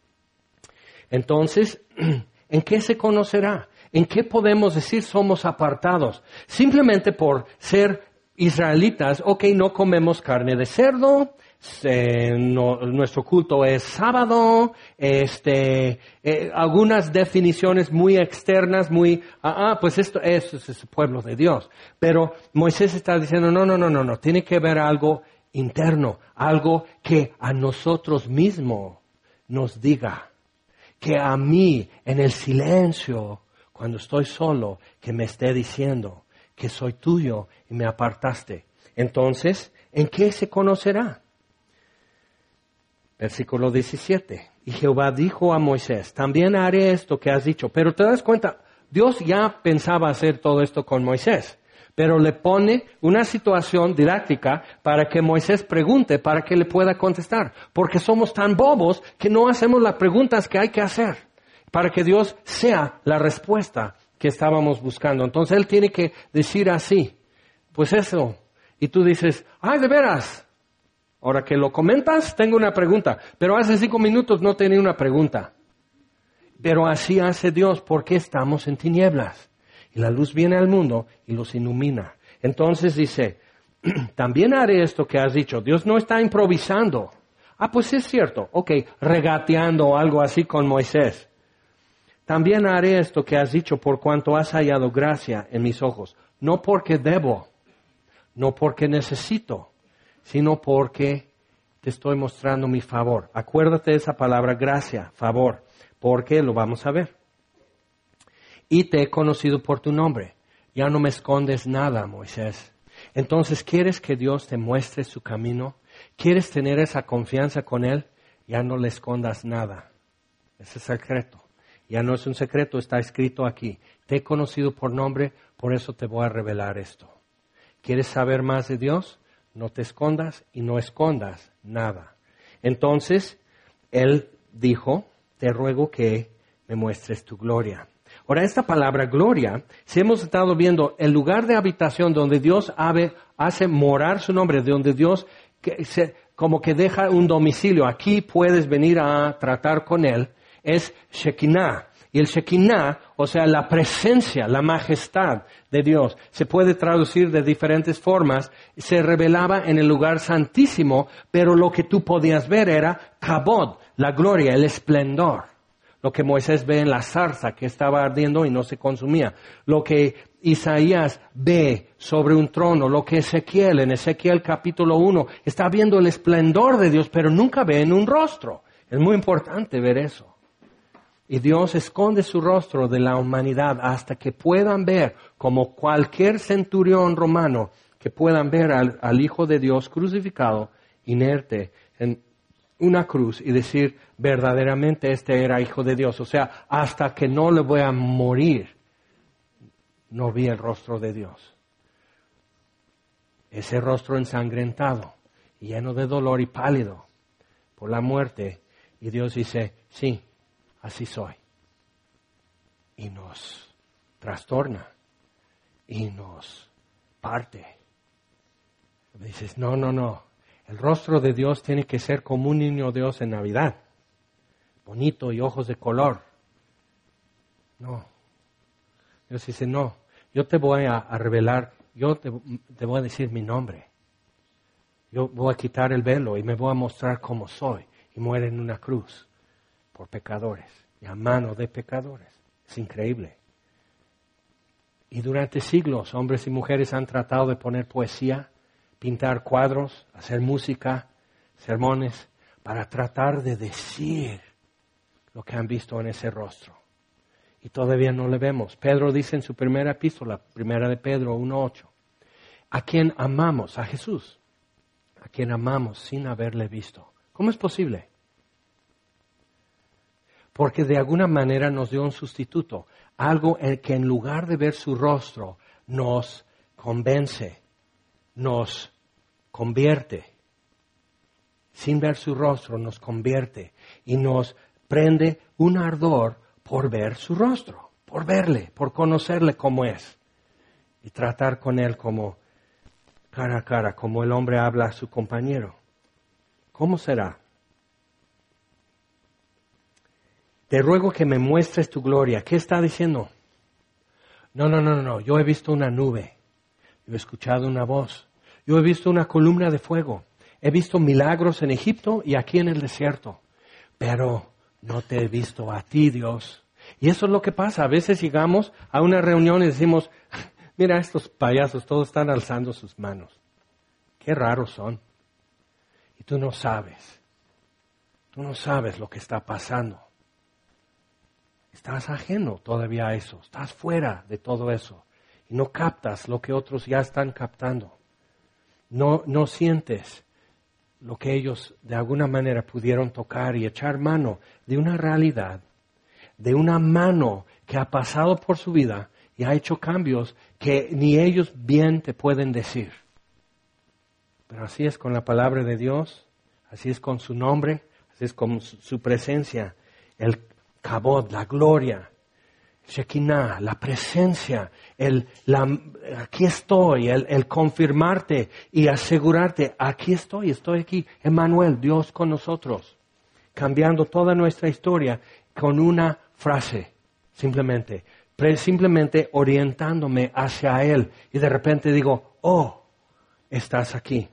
Entonces, ¿en qué se conocerá? ¿En qué podemos decir somos apartados? Simplemente por ser israelitas, ok, no comemos carne de cerdo, Eh, no, nuestro culto es sábado, este, eh, algunas definiciones muy externas, muy, ah, ah pues esto es, es el pueblo de Dios. Pero Moisés está diciendo, no, no, no, no, no, tiene que haber algo interno, algo que a nosotros mismos nos diga, que a mí en el silencio, cuando estoy solo, que me esté diciendo que soy tuyo y me apartaste. Entonces, ¿en qué se conocerá? Versículo diecisiete. Y Jehová dijo a Moisés, también haré esto que has dicho. Pero te das cuenta, Dios ya pensaba hacer todo esto con Moisés. Pero le pone una situación didáctica para que Moisés pregunte, para que le pueda contestar. Porque somos tan bobos que no hacemos las preguntas que hay que hacer. Para que Dios sea la respuesta que estábamos buscando. Entonces Él tiene que decir así. Pues eso. Y tú dices, ¡ay, de veras! Ahora que lo comentas, tengo una pregunta. Pero hace cinco minutos no tenía una pregunta. Pero así hace Dios porque estamos en tinieblas. Y la luz viene al mundo y los ilumina. Entonces dice, también haré esto que has dicho. Dios no está improvisando. Ah, pues es cierto. Ok, regateando o algo así con Moisés. también haré esto que has dicho por cuanto has hallado gracia en mis ojos. No porque debo, no porque necesito, sino porque te estoy mostrando mi favor. Acuérdate de esa palabra gracia, favor, porque lo vamos a ver. Y te he conocido por tu nombre. Ya no me escondes nada, Moisés. Entonces, ¿quieres que Dios te muestre su camino? ¿Quieres tener esa confianza con Él? Ya no le escondas nada. Ese es el secreto. Ya no es un secreto, está escrito aquí. Te he conocido por nombre, por eso te voy a revelar esto. ¿Quieres saber más de Dios? No te escondas y no escondas nada. Entonces, Él dijo, te ruego que me muestres tu gloria. Ahora, esta palabra gloria, si hemos estado viendo el lugar de habitación donde Dios hace morar su nombre, de donde Dios que se, como que deja un domicilio, aquí puedes venir a tratar con Él, es Shekinah. Y el Shekinah, o sea, la presencia, la majestad de Dios, se puede traducir de diferentes formas, se revelaba en el lugar santísimo, pero lo que tú podías ver era kabod, la gloria, el esplendor. Lo que Moisés ve en la zarza que estaba ardiendo y no se consumía. Lo que Isaías ve sobre un trono. Lo que Ezequiel, en Ezequiel capítulo uno, está viendo el esplendor de Dios, pero nunca ve en un rostro. Es muy importante ver eso. Y Dios esconde su rostro de la humanidad hasta que puedan ver, como cualquier centurión romano, que puedan ver al, al Hijo de Dios crucificado, inerte, en una cruz y decir, verdaderamente este era Hijo de Dios. O sea, hasta que no le voy a morir, no vi el rostro de Dios. Ese rostro ensangrentado, lleno de dolor y pálido por la muerte. Y Dios dice, sí, así soy. Y nos trastorna y nos parte. Dices, no, no, no. El rostro de Dios tiene que ser como un niño Dios en Navidad. Bonito y ojos de color. No. Dios dice, no. Yo te voy a, a revelar, yo te, te voy a decir mi nombre. Yo voy a quitar el velo y me voy a mostrar cómo soy. Y muere en una cruz por pecadores y a mano de pecadores. Es increíble. Y durante siglos, hombres y mujeres han tratado de poner poesía, pintar cuadros, hacer música, sermones, para tratar de decir lo que han visto en ese rostro. Y todavía no le vemos. Pedro dice en su primera epístola, primera de Pedro uno ocho, a quien amamos, a Jesús, a quien amamos sin haberle visto. ¿Cómo es posible? Porque de alguna manera nos dio un sustituto, algo en que en lugar de ver su rostro, nos convence, nos convierte. Sin ver su rostro nos convierte y nos prende un ardor por ver su rostro, por verle, por conocerle como es y tratar con él como cara a cara, como el hombre habla a su compañero. ¿Cómo será? Te ruego que me muestres tu gloria. ¿Qué está diciendo? No, no, no, no. Yo he visto una nube. Yo he escuchado una voz. Yo he visto una columna de fuego. He visto milagros en Egipto y aquí en el desierto. Pero no te he visto a ti, Dios. Y eso es lo que pasa. A veces llegamos a una reunión y decimos, mira, estos payasos todos están alzando sus manos. Qué raros son. Y tú no sabes. Tú no sabes lo que está pasando. Estás ajeno todavía a eso, estás fuera de todo eso y no captas lo que otros ya están captando. No, no sientes lo que ellos de alguna manera pudieron tocar y echar mano de una realidad, de una mano que ha pasado por su vida y ha hecho cambios que ni ellos bien te pueden decir. Pero así es con la palabra de Dios, así es con su nombre, así es con su, su presencia, el Kabod, la gloria, Shekinah, la presencia, el, la, aquí estoy, el, el confirmarte y asegurarte, aquí estoy, estoy aquí, Emmanuel, Dios con nosotros, cambiando toda nuestra historia con una frase, simplemente, pre, simplemente orientándome hacia Él y de repente digo, oh, estás aquí.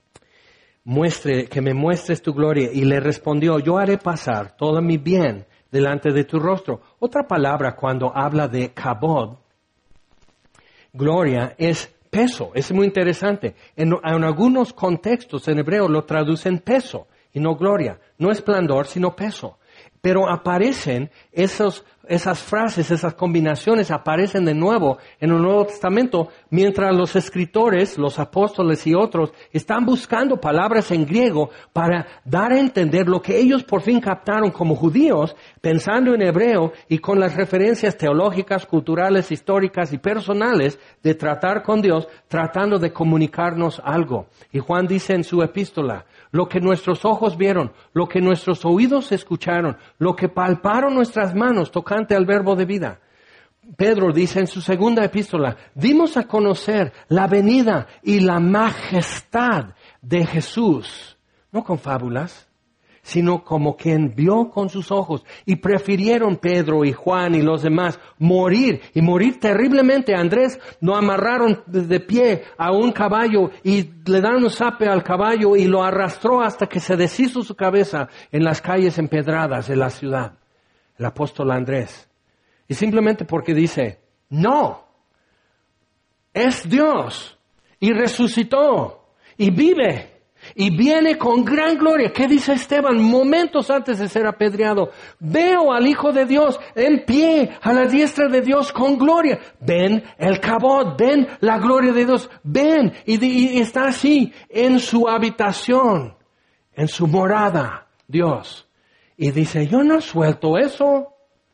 Muestre, que me muestres tu gloria. Y le respondió, yo haré pasar todo mi bien delante de tu rostro. Otra palabra cuando habla de kabod, gloria, es peso. Es muy interesante. En, en algunos contextos en hebreo lo traducen peso y no gloria. No esplendor, sino peso. Pero aparecen esos, esas frases, esas combinaciones aparecen de nuevo en el Nuevo Testamento mientras los escritores, los apóstoles y otros están buscando palabras en griego para dar a entender lo que ellos por fin captaron como judíos, pensando en hebreo y con las referencias teológicas, culturales, históricas y personales de tratar con Dios, tratando de comunicarnos algo. Y Juan dice en su epístola, lo que nuestros ojos vieron, lo que nuestros oídos escucharon, lo que palparon nuestras manos tocante al verbo de vida. Pedro dice en su segunda epístola, dimos a conocer la venida y la majestad de Jesús, no con fábulas, sino como quien vio con sus ojos. Y prefirieron Pedro y Juan y los demás morir, y morir terriblemente. Andrés lo amarraron de pie a un caballo y le dan un zape al caballo y lo arrastró hasta que se deshizo su cabeza en las calles empedradas de la ciudad. El apóstol Andrés. Y simplemente porque dice, no, es Dios, y resucitó, y vive, y viene con gran gloria. ¿Qué dice Esteban? Momentos antes de ser apedreado. Veo al Hijo de Dios en pie a la diestra de Dios con gloria. Ven el kabod, ven la gloria de Dios, ven. Y, y está así en su habitación, en su morada, Dios. Y dice, yo no suelto eso.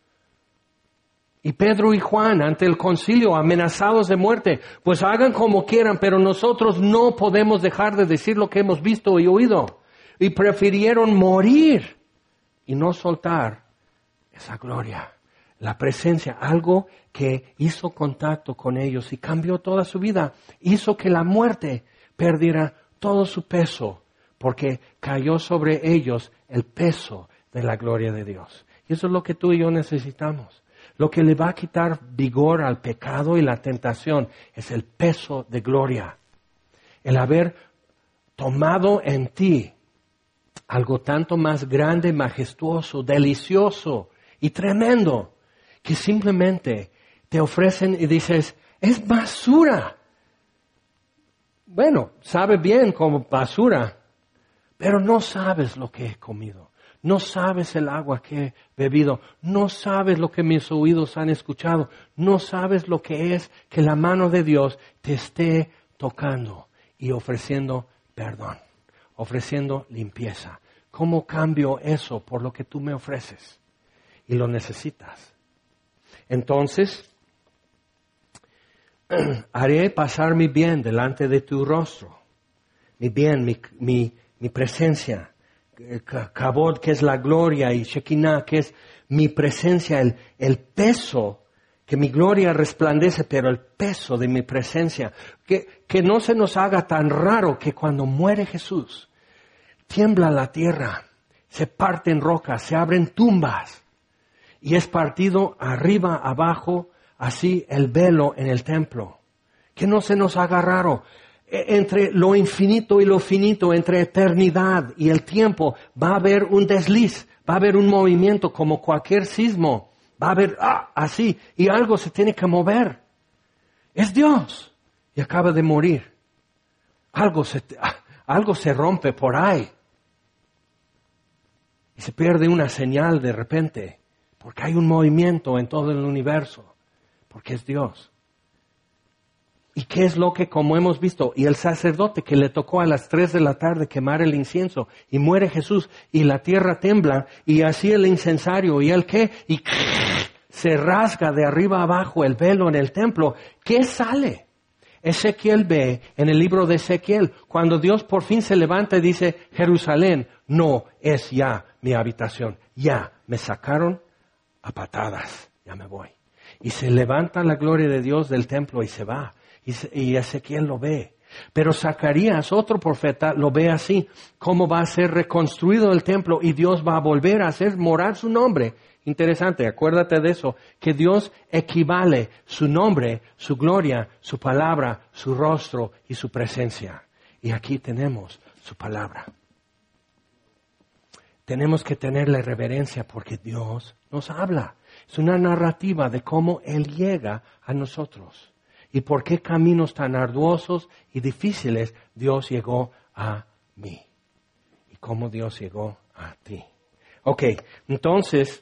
Y Pedro y Juan ante el concilio amenazados de muerte, pues hagan como quieran, pero nosotros no podemos dejar de decir lo que hemos visto y oído. Y prefirieron morir y no soltar esa gloria, la presencia, algo que hizo contacto con ellos y cambió toda su vida. Hizo que la muerte perdiera todo su peso, porque cayó sobre ellos el peso de la gloria de Dios. Y eso es lo que tú y yo necesitamos. Lo que le va a quitar vigor al pecado y la tentación es el peso de gloria. El haber tomado en ti algo tanto más grande, majestuoso, delicioso y tremendo, que simplemente te ofrecen y dices, es basura. Bueno, sabe bien como basura, pero no sabes lo que he comido. No sabes el agua que he bebido. No sabes lo que mis oídos han escuchado. No sabes lo que es que la mano de Dios te esté tocando y ofreciendo perdón, ofreciendo limpieza. ¿Cómo cambio eso por lo que tú me ofreces? Y lo necesitas. Entonces, haré pasar mi bien delante de tu rostro. Mi bien, mi, mi, mi presencia. Kabod, que es la gloria, y Shekinah, que es mi presencia, el, el peso, que mi gloria resplandece, pero el peso de mi presencia, que, que no se nos haga tan raro que cuando muere Jesús, tiembla la tierra, se parten rocas, se abren tumbas, y es partido arriba, abajo, así el velo en el templo. Que no se nos haga raro. Entre lo infinito y lo finito, entre eternidad y el tiempo, va a haber un desliz, va a haber un movimiento como cualquier sismo, va a haber, ah, así, y algo se tiene que mover. Es Dios, y acaba de morir. Algo se, algo se rompe por ahí, y se pierde una señal de repente, porque hay un movimiento en todo el universo, porque es Dios. ¿Y qué es lo que, como hemos visto, y el sacerdote que le tocó a las tres de la tarde quemar el incienso, y muere Jesús, y la tierra tembla, y así el incensario, y el qué, y se rasga de arriba abajo el velo en el templo? ¿Qué sale? Ezequiel ve en el libro de Ezequiel, cuando Dios por fin se levanta y dice, Jerusalén no es ya mi habitación, ya me sacaron a patadas, ya me voy. Y se levanta la gloria de Dios del templo y se va. Y Ezequiel lo ve. Pero Zacarías, otro profeta, lo ve así. Cómo va a ser reconstruido el templo y Dios va a volver a hacer morar su nombre. Interesante, acuérdate de eso. Que Dios equivale su nombre, su gloria, su palabra, su rostro y su presencia. Y aquí tenemos su palabra. tenemos que tenerle reverencia porque Dios nos habla. Es una narrativa de cómo Él llega a nosotros y por qué caminos tan arduosos y difíciles Dios llegó a mí y cómo Dios llegó a ti. Ok, entonces,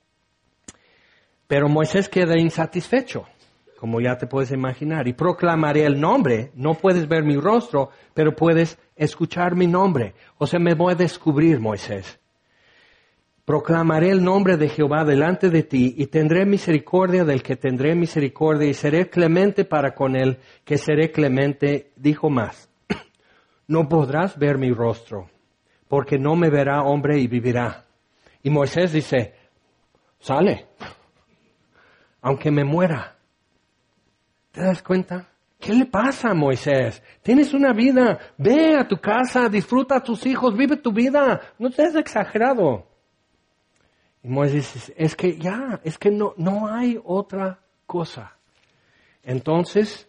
pero Moisés queda insatisfecho, como ya te puedes imaginar, y proclamaré el nombre. No puedes ver mi rostro, pero puedes escuchar mi nombre. O sea, me voy a descubrir, Moisés. Proclamaré el nombre de Jehová delante de ti y tendré misericordia del que tendré misericordia y seré clemente para con él que seré clemente. Dijo más, no podrás ver mi rostro porque no me verá hombre y vivirá. Y Moisés dice, sale, aunque me muera. ¿Te das cuenta? ¿Qué le pasa a Moisés? Tienes una vida, ve a tu casa, disfruta a tus hijos, vive tu vida. No seas exagerado. Y Moisés dice, es que ya, es que no, no hay otra cosa. Entonces,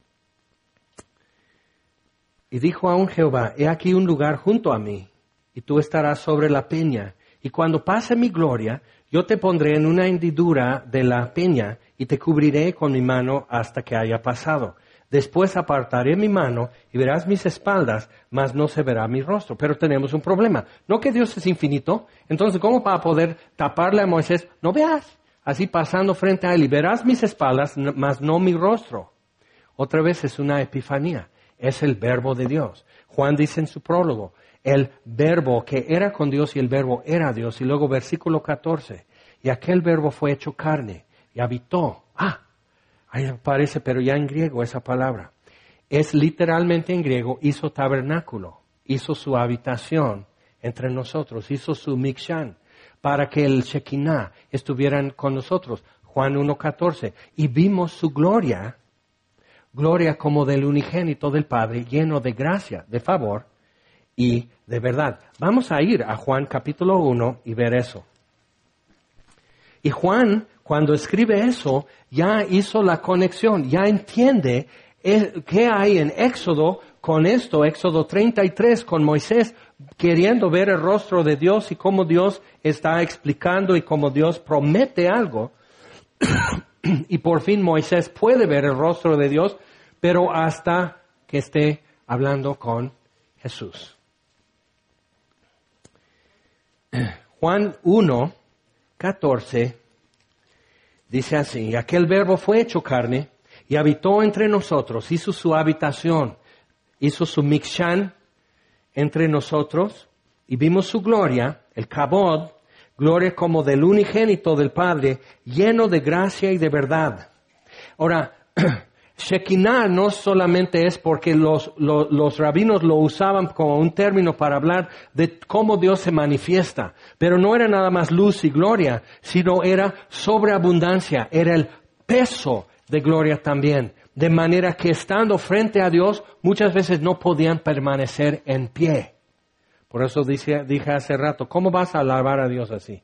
y dijo aún Jehová, he aquí un lugar junto a mí, y tú estarás sobre la peña. Y cuando pase mi gloria, yo te pondré en una hendidura de la peña, y te cubriré con mi mano hasta que haya pasado. Después apartaré mi mano y verás mis espaldas, mas no se verá mi rostro. Pero tenemos un problema. No que Dios es infinito. Entonces, ¿cómo para poder taparle a Moisés? No veas. Así pasando frente a él y verás mis espaldas, mas no mi rostro. Otra vez es una epifanía. Es el verbo de Dios. Juan dice en su prólogo, el verbo que era con Dios y el verbo era Dios. Y luego versículo catorce, y aquel verbo fue hecho carne y habitó. Ah, ahí aparece, pero ya en griego esa palabra. Es literalmente en griego, hizo tabernáculo, hizo su habitación entre nosotros, hizo su mikshan, para que el Shekinah estuvieran con nosotros. Juan uno catorce, y vimos su gloria, gloria como del unigénito del Padre, lleno de gracia, de favor y de verdad. Vamos a ir a Juan capítulo uno y ver eso. Y Juan, cuando escribe eso, ya hizo la conexión, ya entiende qué hay en Éxodo con esto, Éxodo treinta y tres, con Moisés queriendo ver el rostro de Dios y cómo Dios está explicando y cómo Dios promete algo. Y por fin Moisés puede ver el rostro de Dios, pero hasta que esté hablando con Jesús. Juan uno catorce dice así, aquel verbo fue hecho carne y habitó entre nosotros, hizo su habitación, hizo su mikshan entre nosotros y vimos su gloria, el kabod, gloria como del unigénito del Padre, lleno de gracia y de verdad. Ahora, Shekinah no solamente es porque los, los, los rabinos lo usaban como un término para hablar de cómo Dios se manifiesta, pero no era nada más luz y gloria, sino era sobreabundancia, era el peso de gloria también, de manera que estando frente a Dios muchas veces no podían permanecer en pie. Por eso dije, dije hace rato, ¿cómo vas a alabar a Dios así?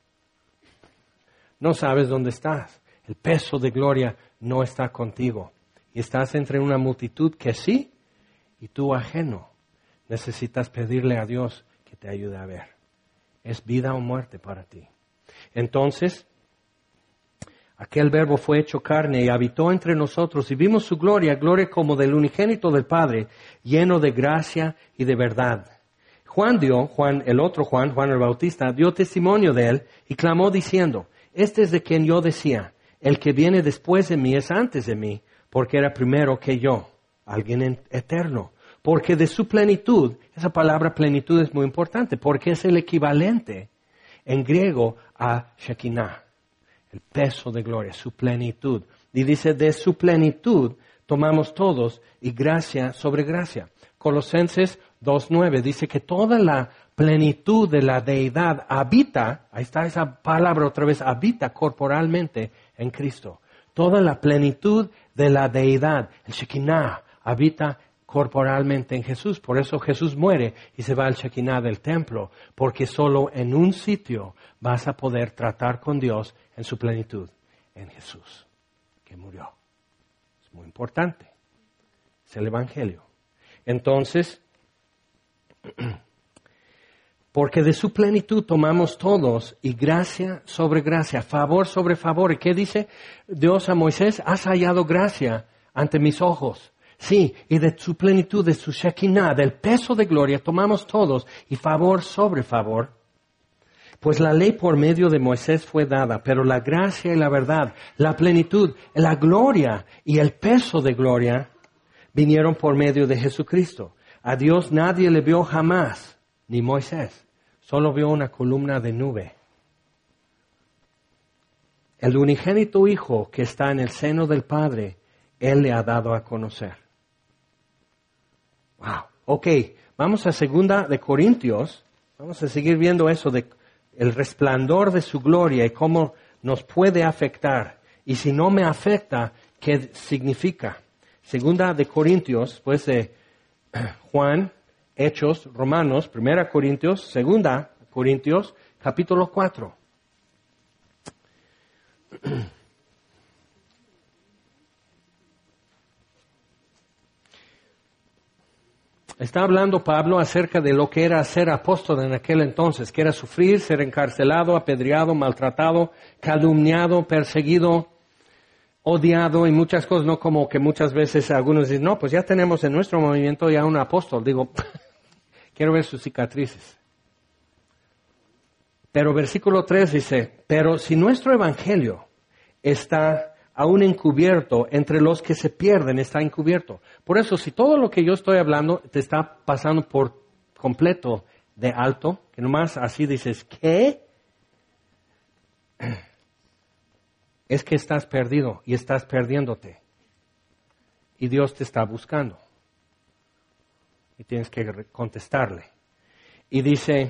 No sabes dónde estás, el peso de gloria no está contigo. Y estás entre una multitud que sí, y tú ajeno. Necesitas pedirle a Dios que te ayude a ver. Es vida o muerte para ti. Entonces, aquel verbo fue hecho carne y habitó entre nosotros y vimos su gloria, gloria como del unigénito del Padre, lleno de gracia y de verdad. Juan dio, Juan, el otro Juan, Juan el Bautista, dio testimonio de él y clamó diciendo, este es de quien yo decía, el que viene después de mí es antes de mí, porque era primero que yo, alguien eterno. Porque de su plenitud, esa palabra plenitud es muy importante, porque es el equivalente en griego a Shekinah, el peso de gloria, su plenitud. Y dice, de su plenitud tomamos todos y gracia sobre gracia. Colosenses dos nueve dice que toda la plenitud de la deidad habita, ahí está esa palabra otra vez, habita corporalmente en Cristo. Toda la plenitud de la deidad, el Shekinah, habita corporalmente en Jesús. Por eso Jesús muere y se va al Shekinah del templo, porque solo en un sitio vas a poder tratar con Dios en su plenitud, en Jesús, que murió. Es muy importante. Es el Evangelio. Entonces, Porque de su plenitud tomamos todos y gracia sobre gracia, favor sobre favor. ¿Y qué dice Dios a Moisés? Has hallado gracia ante mis ojos. Sí, y de su plenitud, de su Shekinah, del peso de gloria, tomamos todos y favor sobre favor. Pues la ley por medio de Moisés fue dada, pero la gracia y la verdad, la plenitud, la gloria y el peso de gloria vinieron por medio de Jesucristo. A Dios nadie le vio jamás, ni Moisés. Solo vio una columna de nube. El unigénito Hijo que está en el seno del Padre, Él le ha dado a conocer. Wow. Ok, vamos a segunda de Corintios. Vamos a seguir viendo eso de el resplandor de su gloria y cómo nos puede afectar. Y si no me afecta, ¿qué significa? Segunda de Corintios, pues de Juan, Hechos, Romanos, Primera Corintios, Segunda Corintios, capítulo cuatro. Está hablando Pablo acerca de lo que era ser apóstol en aquel entonces, que era sufrir, ser encarcelado, apedreado, maltratado, calumniado, perseguido, odiado y muchas cosas, no como que muchas veces algunos dicen, no, pues ya tenemos en nuestro movimiento ya un apóstol. Digo, quiero ver sus cicatrices. Pero versículo tres dice, pero si nuestro evangelio está aún encubierto, entre los que se pierden está encubierto. Por eso, si todo lo que yo estoy hablando te está pasando por completo de alto, que nomás así dices, ¿qué? Es que estás perdido y estás perdiéndote. Y Dios te está buscando. Y tienes que contestarle. Y dice,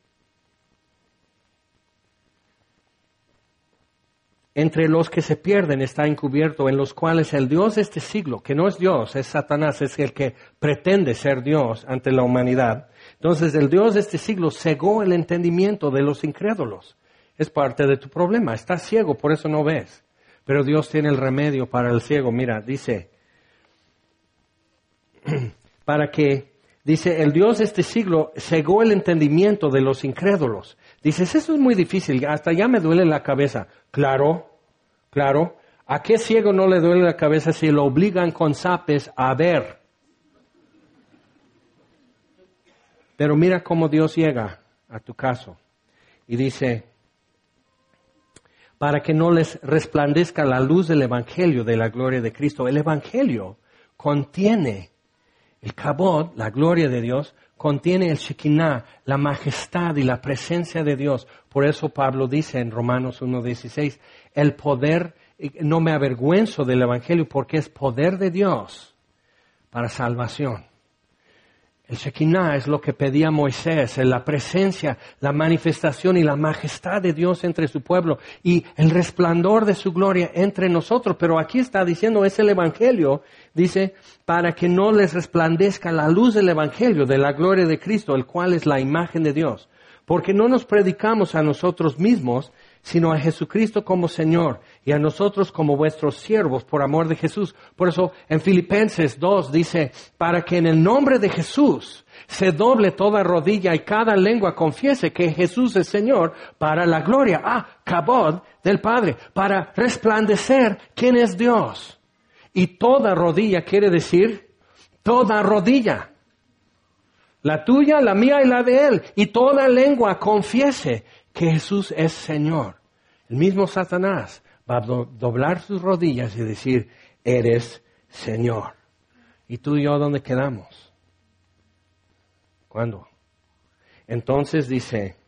entre los que se pierden está encubierto, en los cuales el Dios de este siglo, que no es Dios, es Satanás, es el que pretende ser Dios ante la humanidad. Entonces el Dios de este siglo cegó el entendimiento de los incrédulos. Es parte de tu problema. Estás ciego, por eso no ves. Pero Dios tiene el remedio para el ciego. Mira, dice, para que, dice, el Dios de este siglo cegó el entendimiento de los incrédulos. Dices, eso es muy difícil, hasta ya me duele la cabeza. Claro, claro. ¿A qué ciego no le duele la cabeza si lo obligan con zapes a ver? Pero mira cómo Dios llega a tu caso. Y dice, para que no les resplandezca la luz del Evangelio de la gloria de Cristo. El Evangelio contiene el kabod, la gloria de Dios, contiene el Shekinah, la majestad y la presencia de Dios. Por eso Pablo dice en Romanos uno dieciséis, el poder, no me avergüenzo del Evangelio porque es poder de Dios para salvación. El Shekinah es lo que pedía Moisés, la presencia, la manifestación y la majestad de Dios entre su pueblo y el resplandor de su gloria entre nosotros. Pero aquí está diciendo, es el Evangelio, dice, para que no les resplandezca la luz del Evangelio, de la gloria de Cristo, el cual es la imagen de Dios. Porque no nos predicamos a nosotros mismos, sino a Jesucristo como Señor y a nosotros como vuestros siervos por amor de Jesús. Por eso en Filipenses dos dice, para que en el nombre de Jesús se doble toda rodilla y cada lengua confiese que Jesús es Señor para la gloria, ah, kabod del Padre, para resplandecer quién es Dios. Y toda rodilla quiere decir, toda rodilla. La tuya, la mía y la de Él. Y toda lengua confiese que Jesús es Señor. El mismo Satanás va a do- doblar sus rodillas y decir, eres Señor. ¿Y tú y yo dónde quedamos? ¿Cuándo? Entonces dice,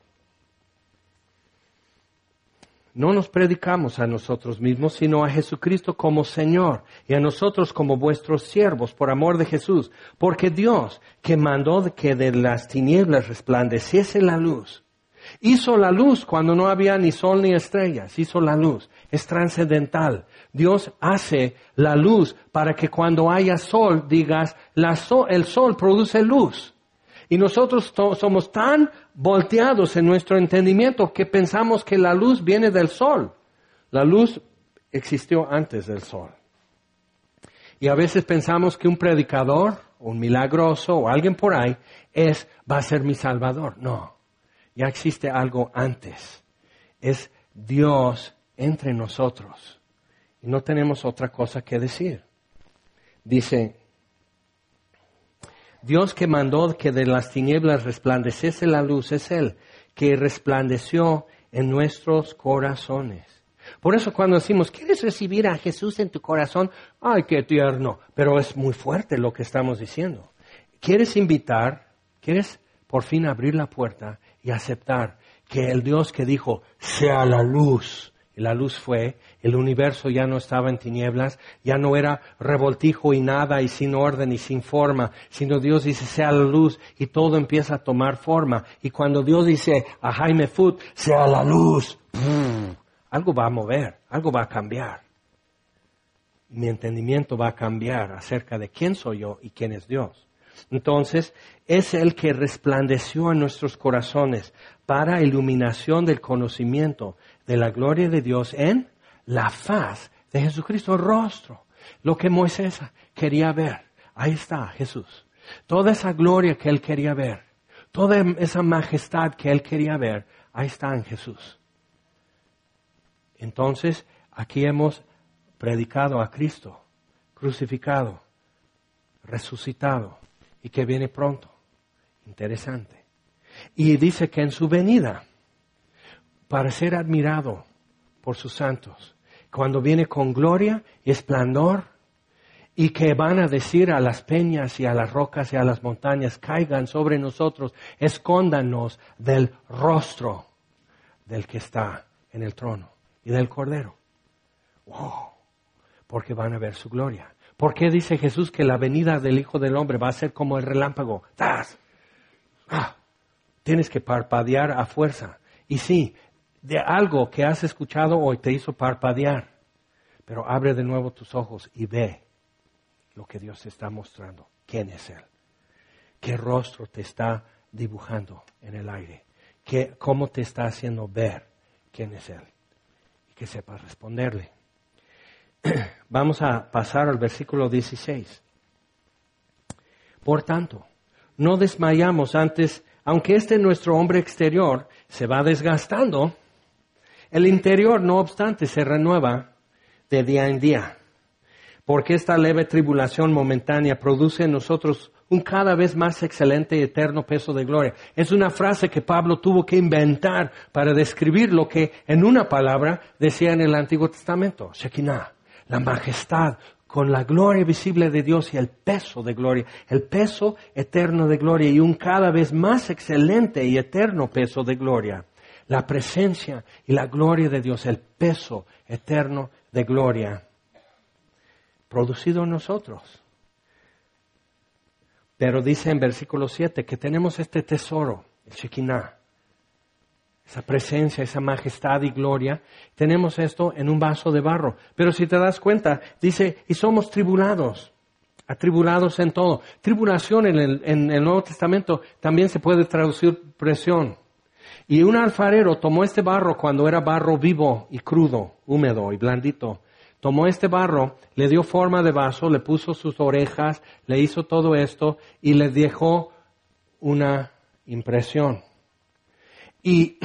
no nos predicamos a nosotros mismos, sino a Jesucristo como Señor y a nosotros como vuestros siervos por amor de Jesús. Porque Dios, que mandó que de las tinieblas resplandeciese la luz, hizo la luz cuando no había ni sol ni estrellas. Hizo la luz. Es trascendental. Dios hace la luz para que cuando haya sol digas, la sol, el sol produce luz. Y nosotros to- somos tan volteados en nuestro entendimiento que pensamos que la luz viene del sol. La luz existió antes del sol. Y a veces pensamos que un predicador, un milagroso o alguien por ahí es, va a ser mi salvador. No. Ya existe algo antes. Es Dios entre nosotros. Y no tenemos otra cosa que decir. Dice, Dios que mandó que de las tinieblas resplandeciese la luz, es Él que resplandeció en nuestros corazones. Por eso cuando decimos, ¿quieres recibir a Jesús en tu corazón? ¡Ay, qué tierno! Pero es muy fuerte lo que estamos diciendo. ¿Quieres invitar? ¿Quieres por fin abrir la puerta y aceptar que el Dios que dijo, sea la luz? Y la luz fue, el universo ya no estaba en tinieblas, ya no era revoltijo y nada y sin orden y sin forma, sino Dios dice, sea la luz y todo empieza a tomar forma. Y cuando Dios dice a Jaime Foot, sea la luz, ¡pum!, algo va a mover, algo va a cambiar. Mi entendimiento va a cambiar acerca de quién soy yo y quién es Dios. Entonces, es el que resplandeció en nuestros corazones para iluminación del conocimiento de la gloria de Dios en la faz de Jesucristo, el rostro. Lo que Moisés quería ver, ahí está Jesús. Toda esa gloria que él quería ver, toda esa majestad que él quería ver, ahí está en Jesús. Entonces, aquí hemos predicado a Cristo, crucificado, resucitado, y que viene pronto. Interesante. Y dice que en su venida, para ser admirado por sus santos, cuando viene con gloria y esplendor, y que van a decir a las peñas y a las rocas y a las montañas, caigan sobre nosotros, escóndanos del rostro del que está en el trono y del Cordero. ¡Wow! Porque van a ver su gloria. ¿Por qué dice Jesús que la venida del Hijo del Hombre va a ser como el relámpago? ¡Tas! ¡Ah! Tienes que parpadear a fuerza. Y sí, de algo que has escuchado hoy te hizo parpadear. Pero abre de nuevo tus ojos y ve lo que Dios te está mostrando. ¿Quién es Él? ¿Qué rostro te está dibujando en el aire? ¿Qué, ¿Cómo te está haciendo ver quién es Él? Y que sepas responderle. Vamos a pasar al versículo dieciséis. Por tanto, no desmayamos antes, aunque este nuestro hombre exterior se va desgastando, el interior, no obstante, se renueva de día en día. Porque esta leve tribulación momentánea produce en nosotros un cada vez más excelente y eterno peso de gloria. Es una frase que Pablo tuvo que inventar para describir lo que en una palabra decía en el Antiguo Testamento, Shekinah. La majestad con la gloria visible de Dios y el peso de gloria, el peso eterno de gloria y un cada vez más excelente y eterno peso de gloria. La presencia y la gloria de Dios, el peso eterno de gloria, producido en nosotros. Pero dice en versículo siete que tenemos este tesoro, el Shekinah. Esa presencia, esa majestad y gloria, tenemos esto en un vaso de barro. Pero si te das cuenta, dice, y somos tribulados, atribulados en todo. Tribulación en el, en el Nuevo Testamento también se puede traducir presión. Y un alfarero tomó este barro cuando era barro vivo y crudo, húmedo y blandito. Tomó este barro, le dio forma de vaso, le puso sus orejas, le hizo todo esto y le dejó una impresión. Y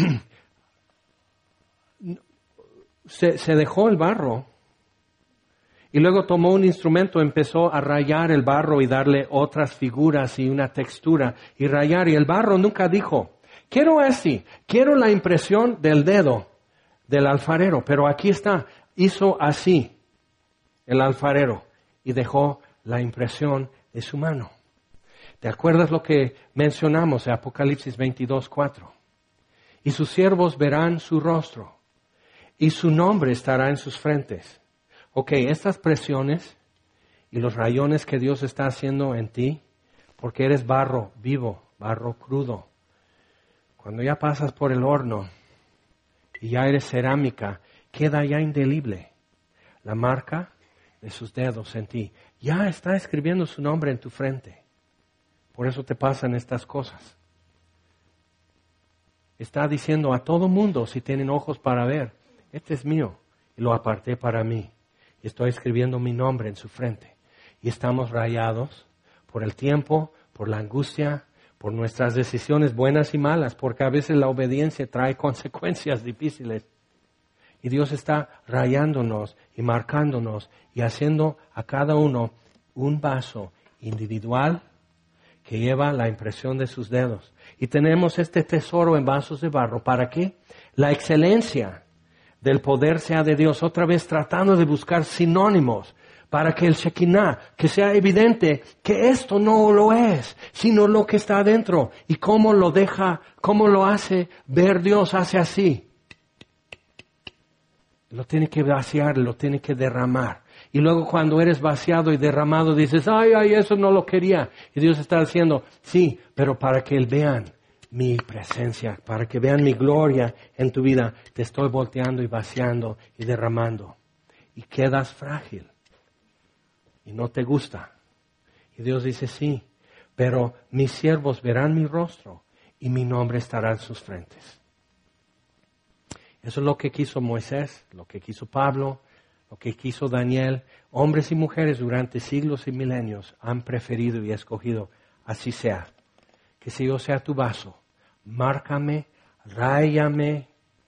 se, se dejó el barro y luego tomó un instrumento, empezó a rayar el barro y darle otras figuras y una textura y rayar. Y el barro nunca dijo, quiero así, quiero la impresión del dedo del alfarero, pero aquí está, hizo así el alfarero y dejó la impresión de su mano. ¿Te acuerdas lo que mencionamos en Apocalipsis veintidós, cuatro? Y sus siervos verán su rostro, y su nombre estará en sus frentes. Ok, estas presiones y los rayones que Dios está haciendo en ti, porque eres barro vivo, barro crudo. Cuando ya pasas por el horno y ya eres cerámica, queda ya indeleble la marca de sus dedos en ti. Ya está escribiendo su nombre en tu frente. Por eso te pasan estas cosas. Está diciendo a todo mundo, si tienen ojos para ver, este es mío y lo aparté para mí. Y estoy escribiendo mi nombre en su frente. Y estamos rayados por el tiempo, por la angustia, por nuestras decisiones buenas y malas, porque a veces la obediencia trae consecuencias difíciles. Y Dios está rayándonos y marcándonos y haciendo a cada uno un vaso individual que lleva la impresión de sus dedos. Y tenemos este tesoro en vasos de barro. ¿Para qué? La excelencia del poder sea de Dios. Otra vez tratando de buscar sinónimos para que el Shekinah, que sea evidente que esto no lo es, sino lo que está adentro. Y cómo lo deja, cómo lo hace ver Dios, hace así. Lo tiene que vaciar, lo tiene que derramar. Y luego cuando eres vaciado y derramado dices, ay, ay, eso no lo quería. Y Dios está diciendo, sí, pero para que vean mi presencia, para que vean mi gloria en tu vida, te estoy volteando y vaciando y derramando. Y quedas frágil. Y no te gusta. Y Dios dice, sí, pero mis siervos verán mi rostro y mi nombre estará en sus frentes. Eso es lo que quiso Moisés, lo que quiso Pablo, lo que quiso Daniel. Hombres y mujeres durante siglos y milenios han preferido y escogido, así sea. Que si yo sea tu vaso, márcame, ráyame,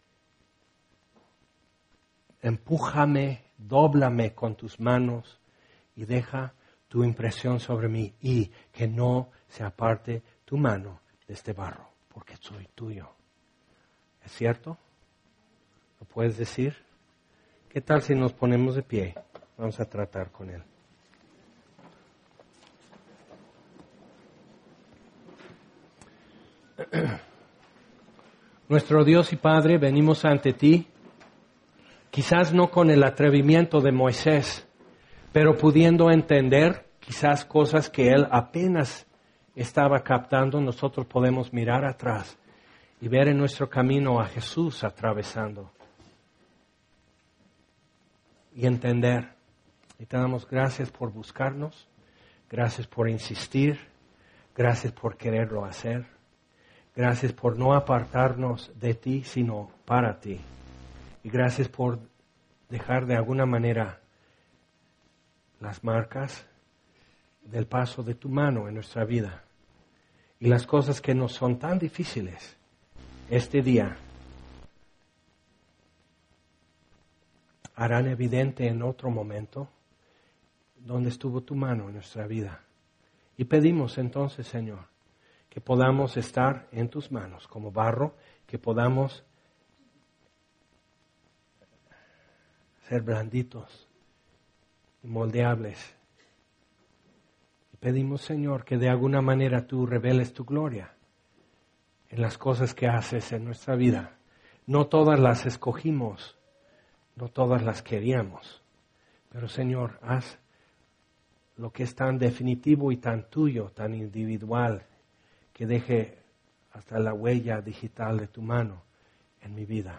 empújame, dóblame con tus manos y deja tu impresión sobre mí y que no se aparte tu mano de este barro, porque soy tuyo. ¿Es cierto? ¿Lo puedes decir? ¿Qué tal si nos ponemos de pie? Vamos a tratar con él. Nuestro Dios y Padre, venimos ante ti, quizás no con el atrevimiento de Moisés, pero pudiendo entender quizás cosas que él apenas estaba captando. Nosotros podemos mirar atrás y ver en nuestro camino a Jesús atravesando y entender. Y te damos gracias por buscarnos, gracias por insistir, gracias por quererlo hacer, gracias por no apartarnos de ti, sino para ti. Y gracias por dejar de alguna manera las marcas del paso de tu mano en nuestra vida. Y las cosas que nos son tan difíciles este día harán evidente en otro momento dónde estuvo tu mano en nuestra vida. Y pedimos entonces, Señor, que podamos estar en tus manos como barro, que podamos ser blanditos y moldeables. Y pedimos, Señor, que de alguna manera tú reveles tu gloria en las cosas que haces en nuestra vida. No todas las escogimos, no todas las queríamos, pero Señor, haz lo que es tan definitivo y tan tuyo, tan individual, que deje hasta la huella digital de tu mano en mi vida.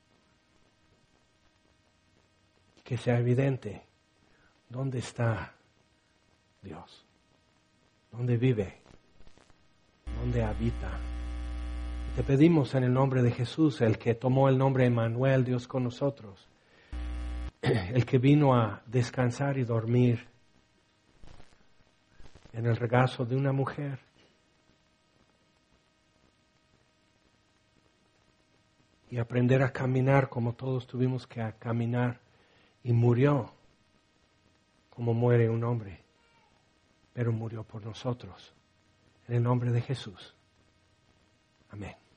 Que sea evidente dónde está Dios, dónde vive, dónde habita. Te pedimos en el nombre de Jesús, el que tomó el nombre Emmanuel, Dios con nosotros, el que vino a descansar y dormir en el regazo de una mujer, y aprender a caminar como todos tuvimos que caminar, y murió como muere un hombre, pero murió por nosotros. En el nombre de Jesús. Amén.